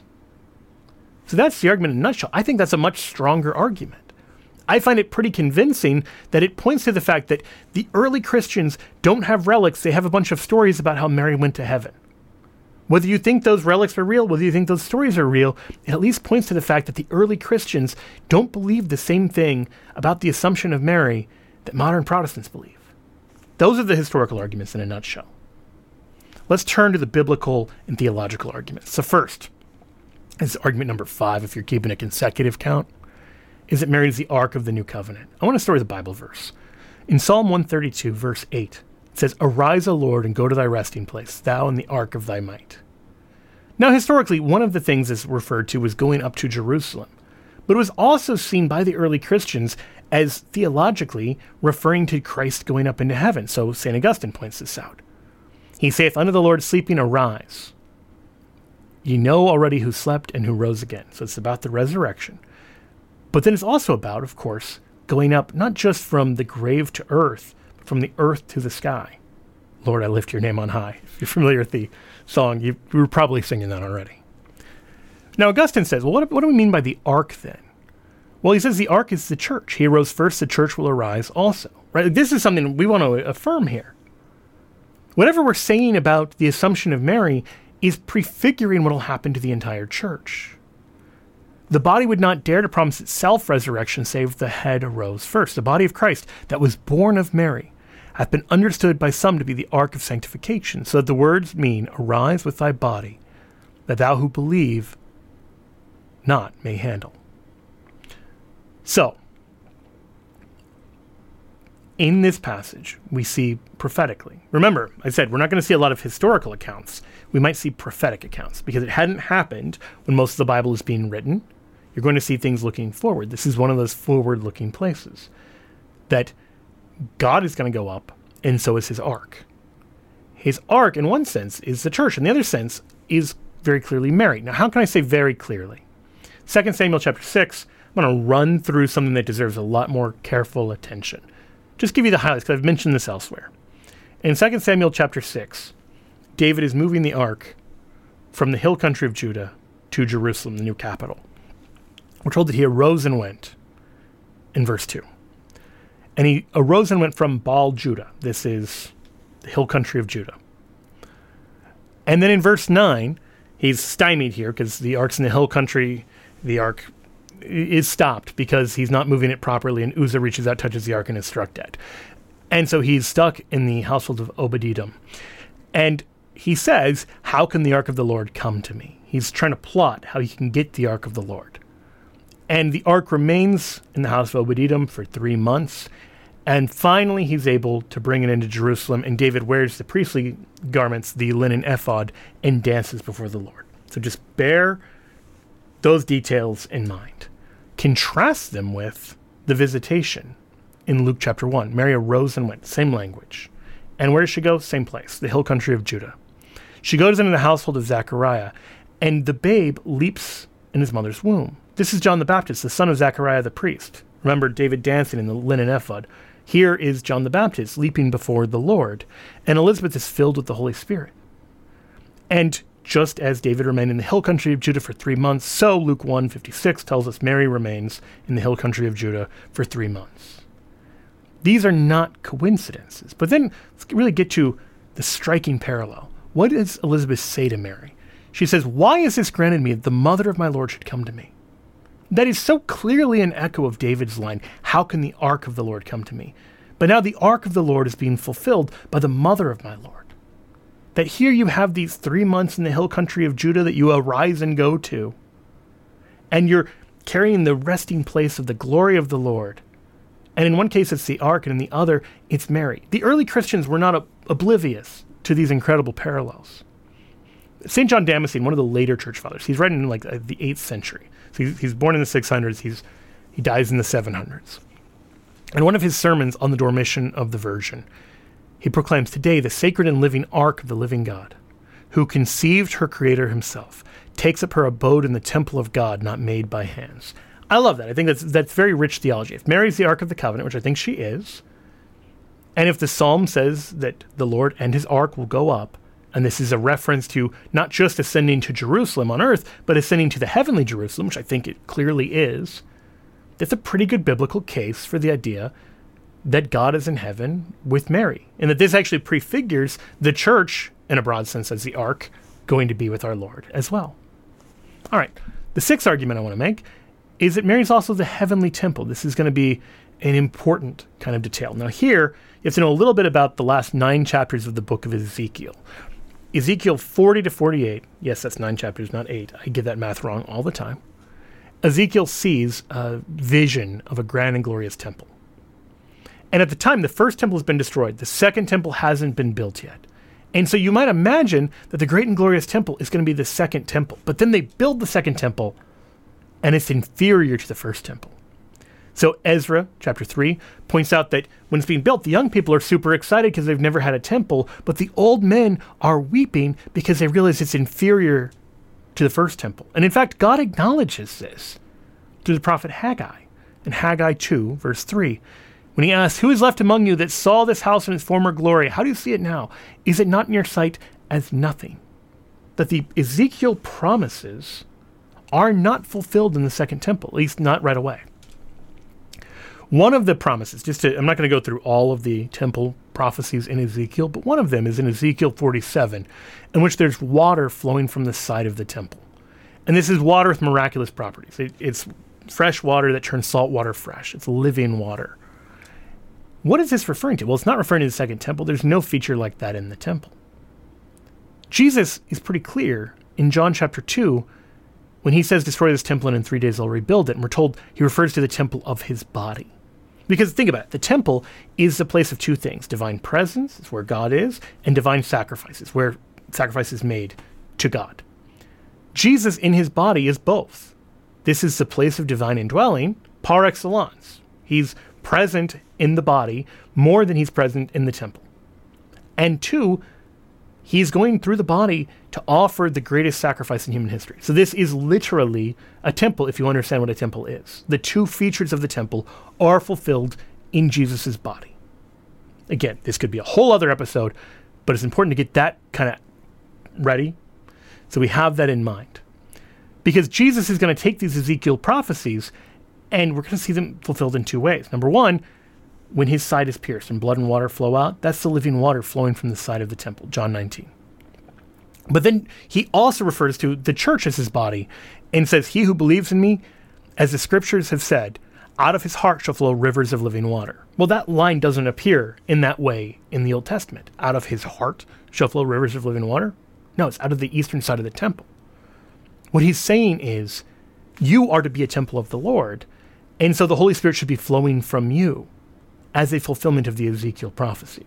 So that's the argument in a nutshell. I think that's a much stronger argument. I find it pretty convincing that it points to the fact that the early Christians don't have relics. They have a bunch of stories about how Mary went to heaven. Whether you think those relics are real, whether you think those stories are real, it at least points to the fact that the early Christians don't believe the same thing about the Assumption of Mary that modern Protestants believe. Those are the historical arguments in a nutshell. Let's turn to the biblical and theological arguments. So first, is argument number 5, if you're keeping a consecutive count, is that Mary is the Ark of the New Covenant. I want to start with a Bible verse. In Psalm 132, verse 8, it says, "Arise, O Lord, and go to thy resting place, thou in the ark of thy might." Now, historically, one of the things that's referred to was going up to Jerusalem, but it was also seen by the early Christians as theologically referring to Christ going up into heaven. So St. Augustine points this out. He saith unto the Lord sleeping, Arise. Ye know already who slept and who rose again. So it's about the resurrection. But then it's also about, of course, going up not just from the grave to earth, but from the earth to the sky. Lord, I lift your name on high. If you're familiar with the song, you were probably singing that already. Now, Augustine says, well, what do we mean by the ark then? Well, he says the ark is the church. He arose first, the church will arise also. Right? This is something we want to affirm here. Whatever we're saying about the Assumption of Mary is prefiguring what will happen to the entire church. The body would not dare to promise itself resurrection, save the head arose first. The body of Christ that was born of Mary hath been understood by some to be the ark of sanctification, so that the words mean, Arise with thy body, that thou who believe not may handle. So, in this passage, we see prophetically. Remember, I said we're not going to see a lot of historical accounts. We might see prophetic accounts, because it hadn't happened when most of the Bible is being written. You're going to see things looking forward. This is one of those forward-looking places. That God is going to go up, and so is his ark. His ark, in one sense, is the church, and the other sense is very clearly Mary. Now, how can I say very clearly? 2 Samuel chapter 6, I'm going to run through something that deserves a lot more careful attention. Just give you the highlights, because I've mentioned this elsewhere. In 2 Samuel chapter 6, David is moving the ark from the hill country of Judah to Jerusalem, the new capital. We're told that he arose and went in verse 2. And he arose and went from Baal Judah. This is the hill country of Judah. And then in verse 9, he's stymied here because the ark's in the hill country. The ark is stopped because he's not moving it properly, and Uzzah reaches out, touches the ark, and is struck dead. And so he's stuck in the household of Obed-Edom. And he says, how can the ark of the Lord come to me? He's trying to plot how he can get the ark of the Lord. And the ark remains in the house of Obed-Edom for 3 months. And finally, he's able to bring it into Jerusalem. And David wears the priestly garments, the linen ephod, and dances before the Lord. So just bear those details in mind. Contrast them with the visitation in Luke chapter 1. Mary arose and went. Same language. And where does she go? Same place, the hill country of Judah. She goes into the household of Zechariah, and the babe leaps in his mother's womb. This is John the Baptist, the son of Zechariah the priest. Remember David dancing in the linen ephod. Here is John the Baptist leaping before the Lord, and Elizabeth is filled with the Holy Spirit. And just as David remained in the hill country of Judah for 3 months, so Luke 1:56 tells us Mary remains in the hill country of Judah for 3 months. These are not coincidences. But then let's really get to the striking parallel. What does Elizabeth say to Mary? She says, "Why is this granted me that the mother of my Lord should come to me?" That is so clearly an echo of David's line, "How can the ark of the Lord come to me?" But now the ark of the Lord is being fulfilled by the mother of my Lord. That here you have these 3 months in the hill country of Judah that you arise and go to. And you're carrying the resting place of the glory of the Lord. And in one case, it's the ark, and in the other, it's Mary. The early Christians were not oblivious to these incredible parallels. St. John Damascene, one of the later church fathers, he's writing in the 8th century. So he's born in the 600s. He dies in the 700s. In one of his sermons on the Dormition of the Virgin, he proclaims, "Today the sacred and living ark of the living God, who conceived her creator himself, takes up her abode in the temple of God, not made by hands." I love that. I think that's very rich theology. If Mary's the ark of the covenant, which I think she is, and if the psalm says that the Lord and his ark will go up, and this is a reference to not just ascending to Jerusalem on earth, but ascending to the heavenly Jerusalem, which I think it clearly is, that's a pretty good biblical case for the idea that God is in heaven with Mary, and that this actually prefigures the church, in a broad sense, as the ark, going to be with our Lord as well. All right, the sixth argument I want to make is that Mary's also the heavenly temple. This is going to be an important kind of detail. Now here, you have to know a little bit about the last 9 chapters of the book of Ezekiel. Ezekiel 40 to 48, yes, that's 9 chapters, not 8. I get that math wrong all the time. Ezekiel sees a vision of a grand and glorious temple. And at the time, the first temple has been destroyed. The second temple hasn't been built yet. And so you might imagine that the great and glorious temple is going to be the second temple. But then they build the second temple, and it's inferior to the first temple. So Ezra, chapter 3, points out that when it's being built, the young people are super excited because they've never had a temple, but the old men are weeping because they realize it's inferior to the first temple. And in fact, God acknowledges this through the prophet Haggai. In Haggai 2, verse 3, when he asks, "Who is left among you that saw this house in its former glory? How do you see it now? Is it not in your sight as nothing?" That the Ezekiel promises are not fulfilled in the second temple, at least not right away. One of the promises, I'm not going to go through all of the temple prophecies in Ezekiel, but one of them is in Ezekiel 47, in which there's water flowing from the side of the temple. And this is water with miraculous properties. It's fresh water that turns salt water fresh. It's living water. What is this referring to? Well, it's not referring to the second temple. There's no feature like that in the temple. Jesus is pretty clear in John chapter 2 when he says, "Destroy this temple and in 3 days I'll rebuild it." And we're told he refers to the temple of his body. Because think about it, the temple is the place of 2 things. Divine presence is where God is, and divine sacrifices, where sacrifice is made to God. Jesus in his body is both. This is the place of divine indwelling par excellence. He's present in the body more than he's present in the temple. And 2, he's going through the body to offer the greatest sacrifice in human history. So this is literally a temple, if you understand what a temple is. The 2 features of the temple are fulfilled in Jesus' body. Again, this could be a whole other episode, but it's important to get that kind of ready so we have that in mind. Because Jesus is going to take these Ezekiel prophecies, and we're going to see them fulfilled in 2 ways. Number 1, when his side is pierced and blood and water flow out, that's the living water flowing from the side of the temple, John 19. But then he also refers to the church as his body and says, "He who believes in me, as the scriptures have said, out of his heart shall flow rivers of living water." Well, that line doesn't appear in that way in the Old Testament. Out of his heart shall flow rivers of living water. No, it's out of the eastern side of the temple. What he's saying is, you are to be a temple of the Lord, and so the Holy Spirit should be flowing from you as a fulfillment of the Ezekiel prophecy.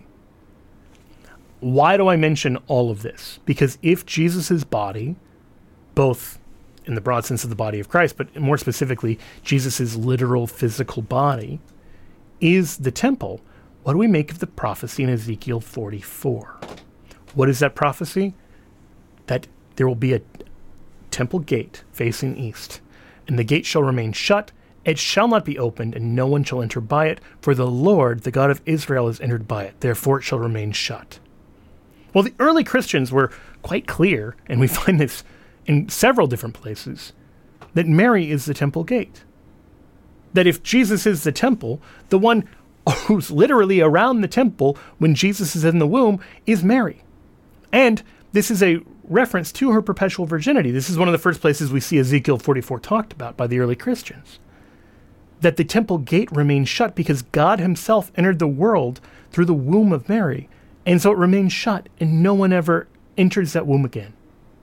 Why do I mention all of this? Because if Jesus' body, both in the broad sense of the body of Christ, but more specifically, Jesus' literal physical body, is the temple, what do we make of the prophecy in Ezekiel 44? What is that prophecy? That there will be a temple gate facing east, and the gate shall remain shut. It shall not be opened, and no one shall enter by it, for the Lord, the God of Israel, has entered by it. Therefore it shall remain shut. Well, the early Christians were quite clear, and we find this in several different places, that Mary is the temple gate. That if Jesus is the temple, the one who's literally around the temple when Jesus is in the womb, is Mary. And this is a reference to her perpetual virginity. This is one of the first places we see Ezekiel 44 talked about by the early Christians. That the temple gate remained shut because God himself entered the world through the womb of Mary. And so it remains shut, and no one ever enters that womb again.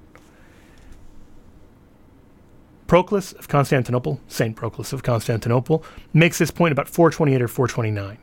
Proclus of Constantinople, Saint Proclus of Constantinople, makes this point about 428 or 429.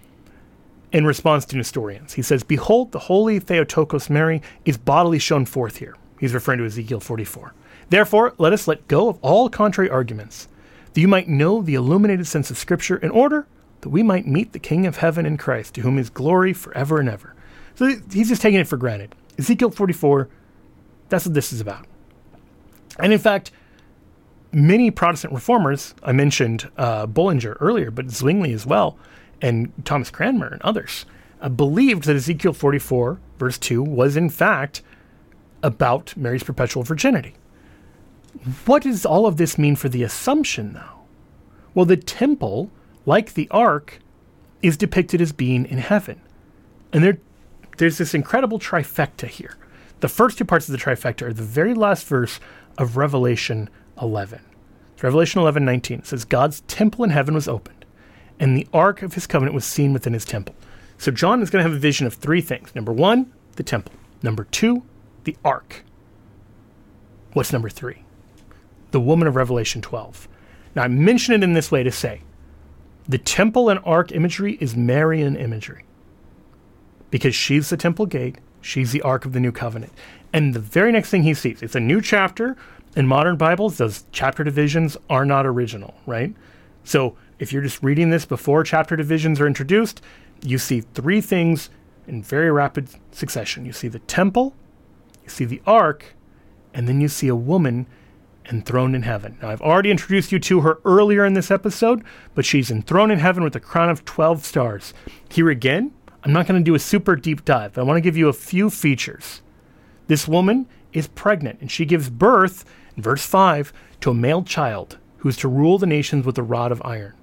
In response to Nestorians, he says, "Behold, the holy Theotokos Mary is bodily shown forth here." He's referring to Ezekiel 44. "Therefore, let us let go of all contrary arguments, that you might know the illuminated sense of Scripture, in order that we might meet the King of heaven in Christ, to whom is glory forever and ever." So he's just taking it for granted. Ezekiel 44, that's what this is about. And in fact, many Protestant reformers, I mentioned Bullinger earlier, but Zwingli as well, and Thomas Cranmer and others, believed that Ezekiel 44, verse 2, was in fact about Mary's perpetual virginity. What does all of this mean for the Assumption, though? Well, the temple, like the ark, is depicted as being in heaven. And there's this incredible trifecta here. The first two parts of the trifecta are the very last verse of Revelation 11. It's Revelation 11:19. It says, "God's temple in heaven was opened, and the ark of his covenant was seen within his temple." So John is going to have a vision of three things. Number one, the temple. Number two, the ark. What's number three? The woman of Revelation 12. Now, I mention it in this way to say, the temple and ark imagery is Marian imagery, because she's the temple gate, she's the ark of the new covenant. And the very next thing he sees, it's a new chapter. In modern Bibles, those chapter divisions are not original, right? So if you're just reading this before chapter divisions are introduced, you see three things in very rapid succession. You see the temple, you see the ark, and then you see a woman enthroned in heaven. Now, I've already introduced you to her earlier in this episode, but she's enthroned in heaven with a crown of 12 stars. Here again, I'm not going to do a super deep dive, but I want to give you a few features. This woman is pregnant, and she gives birth, in verse 5, to a male child who is to rule the nations with a rod of iron.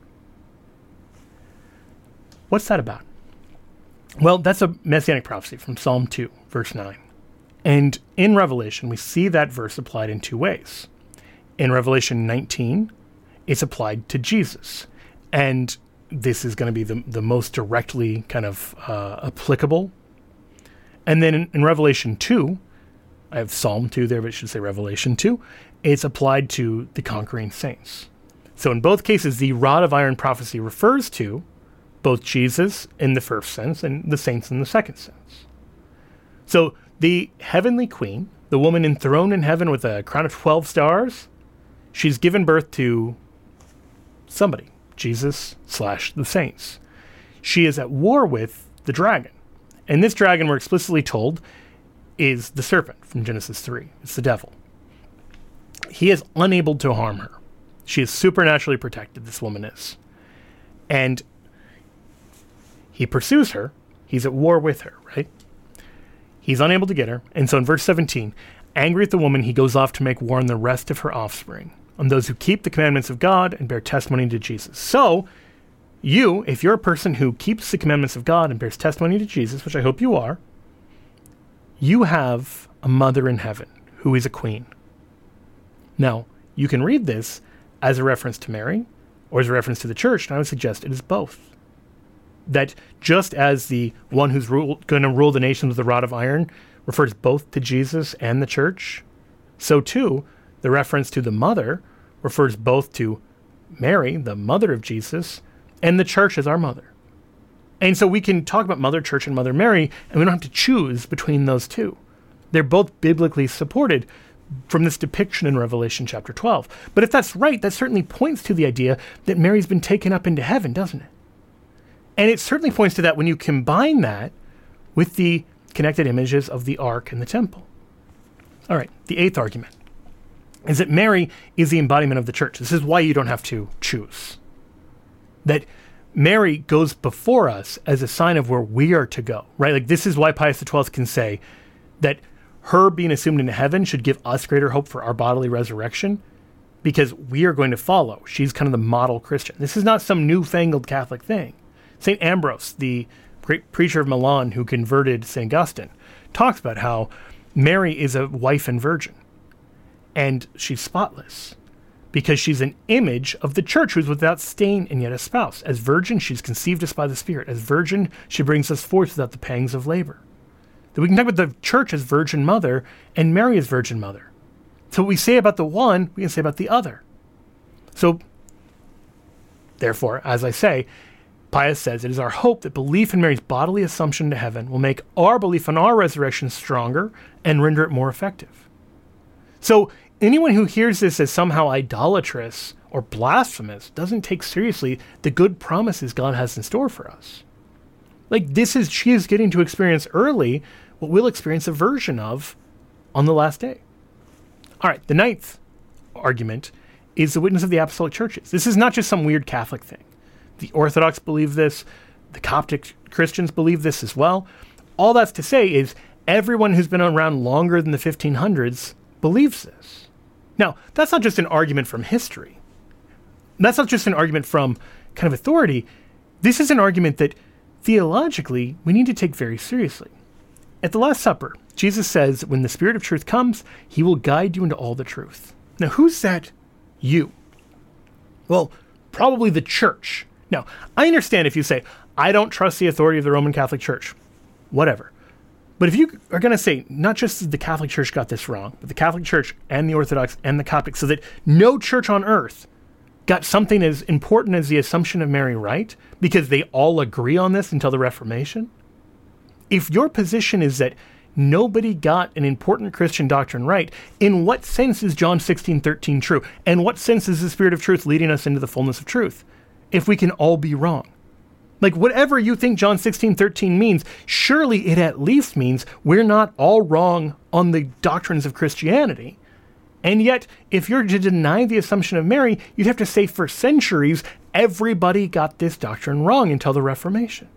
What's that about? Well, that's a messianic prophecy from Psalm 2, verse 9. And in Revelation, we see that verse applied in two ways. In Revelation 19, it's applied to Jesus. And this is going to be the most directly kind of applicable. And then in Revelation 2, I have Psalm 2 there, but it should say Revelation 2. It's applied to the conquering saints. So in both cases, the rod of iron prophecy refers to both Jesus in the first sense and the saints in the second sense. So the heavenly queen, the woman enthroned in heaven with a crown of 12 stars, she's given birth to somebody, Jesus/the saints. She is at war with the dragon. And this dragon, we're explicitly told, is the serpent from Genesis 3. It's the devil. He is unable to harm her. She is supernaturally protected, this woman is. And he pursues her. He's at war with her, right? He's unable to get her. And so in verse 17, angry at the woman, he goes off to make war on the rest of her offspring, on those who keep the commandments of God and bear testimony to Jesus. So you, if you're a person who keeps the commandments of God and bears testimony to Jesus, which I hope you are, you have a mother in heaven who is a queen. Now, you can read this as a reference to Mary or as a reference to the church, and I would suggest it is both. That just as the one who's going to rule the nations with a rod of iron refers both to Jesus and the church, so too, the reference to the mother refers both to Mary, the mother of Jesus, and the church as our mother. And so we can talk about Mother Church and Mother Mary, and we don't have to choose between those two. They're both biblically supported from this depiction in Revelation chapter 12. But if that's right, that certainly points to the idea that Mary's been taken up into heaven, doesn't it? And it certainly points to that when you combine that with the connected images of the ark and the temple. All right, the eighth argument is that Mary is the embodiment of the church. This is why you don't have to choose. That Mary goes before us as a sign of where we are to go, right? Like this is why Pius XII can say that her being assumed into heaven should give us greater hope for our bodily resurrection, because we are going to follow. She's kind of the model Christian. This is not some newfangled Catholic thing. St. Ambrose, the great preacher of Milan who converted St. Augustine, talks about how Mary is a wife and virgin, and she's spotless because she's an image of the church who's without stain and yet a spouse. As virgin, she's conceived us by the Spirit. As virgin, she brings us forth without the pangs of labor. That we can talk about the church as Virgin Mother and Mary as Virgin Mother. So what we say about the one, we can say about the other. So, therefore, as I say, Pius says, it is our hope that belief in Mary's bodily assumption to heaven will make our belief in our resurrection stronger and render it more effective. So, anyone who hears this as somehow idolatrous or blasphemous doesn't take seriously the good promises God has in store for us. Like, she is getting to experience early what we'll experience a version of on the last day. All right, the ninth argument is the witness of the apostolic churches. This is not just some weird Catholic thing. The Orthodox believe this. The Coptic Christians believe this as well. All that's to say is everyone who's been around longer than the 1500s believes this. Now, that's not just an argument from history. That's not just an argument from kind of authority. This is an argument that theologically we need to take very seriously. At the Last Supper, Jesus says, when the Spirit of truth comes, he will guide you into all the truth. Now, who's that you? Well, probably the church. Now, I understand if you say, I don't trust the authority of the Roman Catholic Church. Whatever. But if you are going to say, not just that the Catholic Church got this wrong, but the Catholic Church and the Orthodox and the Coptic, so that no church on earth got something as important as the Assumption of Mary right, because they all agree on this until the Reformation, if your position is that nobody got an important Christian doctrine right, in what sense is John 16:13 true? And what sense is the Spirit of truth leading us into the fullness of truth, if we can all be wrong? Like, whatever you think John 16:13 means, surely it at least means we're not all wrong on the doctrines of Christianity. And yet, if you're to deny the Assumption of Mary, you'd have to say for centuries, everybody got this doctrine wrong until the Reformation.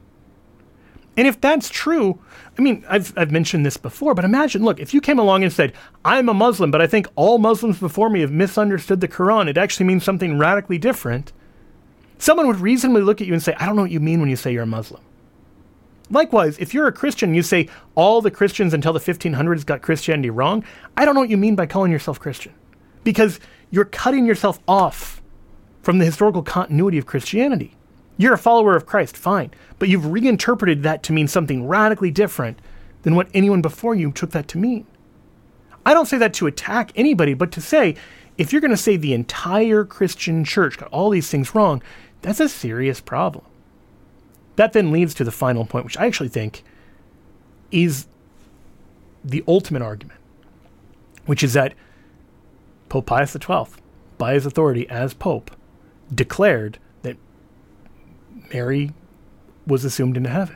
And if that's true, I mean, I've mentioned this before, but imagine, look, if you came along and said, I'm a Muslim, but I think all Muslims before me have misunderstood the Quran, it actually means something radically different, someone would reasonably look at you and say, I don't know what you mean when you say you're a Muslim. Likewise, if you're a Christian, you say all the Christians until the 1500s got Christianity wrong, I don't know what you mean by calling yourself Christian. Because you're cutting yourself off from the historical continuity of Christianity. You're a follower of Christ, fine, but you've reinterpreted that to mean something radically different than what anyone before you took that to mean. I don't say that to attack anybody, but to say, if you're going to say the entire Christian church got all these things wrong, that's a serious problem. That then leads to the final point, which I actually think is the ultimate argument, which is that Pope Pius XII, by his authority as Pope, declared that Mary was assumed into heaven.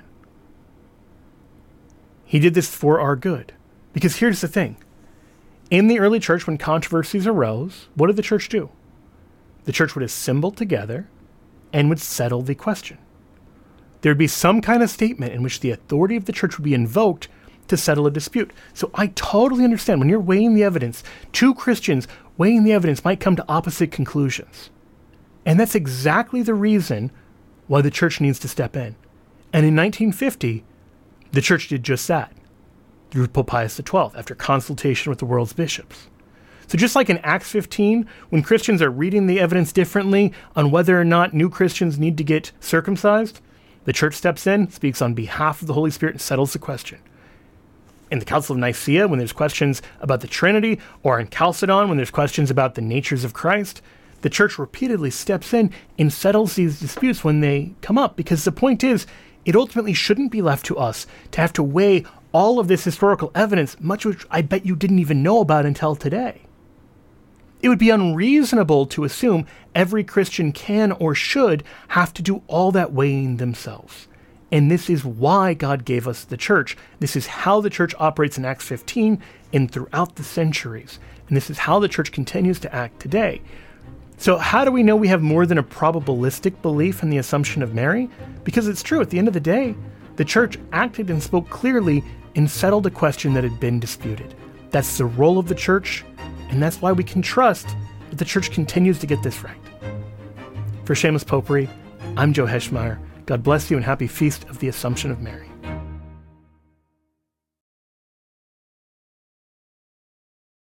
He did this for our good. Because here's the thing. In the early church, when controversies arose, what did the church do? The church would assemble together and would settle the question. There would be some kind of statement in which the authority of the church would be invoked to settle a dispute. So I totally understand when you're weighing the evidence, two Christians weighing the evidence might come to opposite conclusions. And that's exactly the reason why the church needs to step in. And in 1950, the church did just that through Pope Pius XII after consultation with the world's bishops. So just like in Acts 15, when Christians are reading the evidence differently on whether or not new Christians need to get circumcised, the church steps in, speaks on behalf of the Holy Spirit, and settles the question. In the Council of Nicaea, when there's questions about the Trinity, or in Chalcedon, when there's questions about the natures of Christ, the church repeatedly steps in and settles these disputes when they come up, because the point is, it ultimately shouldn't be left to us to have to weigh all of this historical evidence, much of which I bet you didn't even know about until today. It would be unreasonable to assume every Christian can or should have to do all that weighing themselves. And this is why God gave us the church. This is how the church operates in Acts 15 and throughout the centuries. And this is how the church continues to act today. So how do we know we have more than a probabilistic belief in the Assumption of Mary? Because it's true, at the end of the day, the church acted and spoke clearly and settled a question that had been disputed. That's the role of the church, and that's why we can trust that the church continues to get this right. For Shameless Popery, I'm Joe Heschmeyer. God bless you and happy Feast of the Assumption of Mary.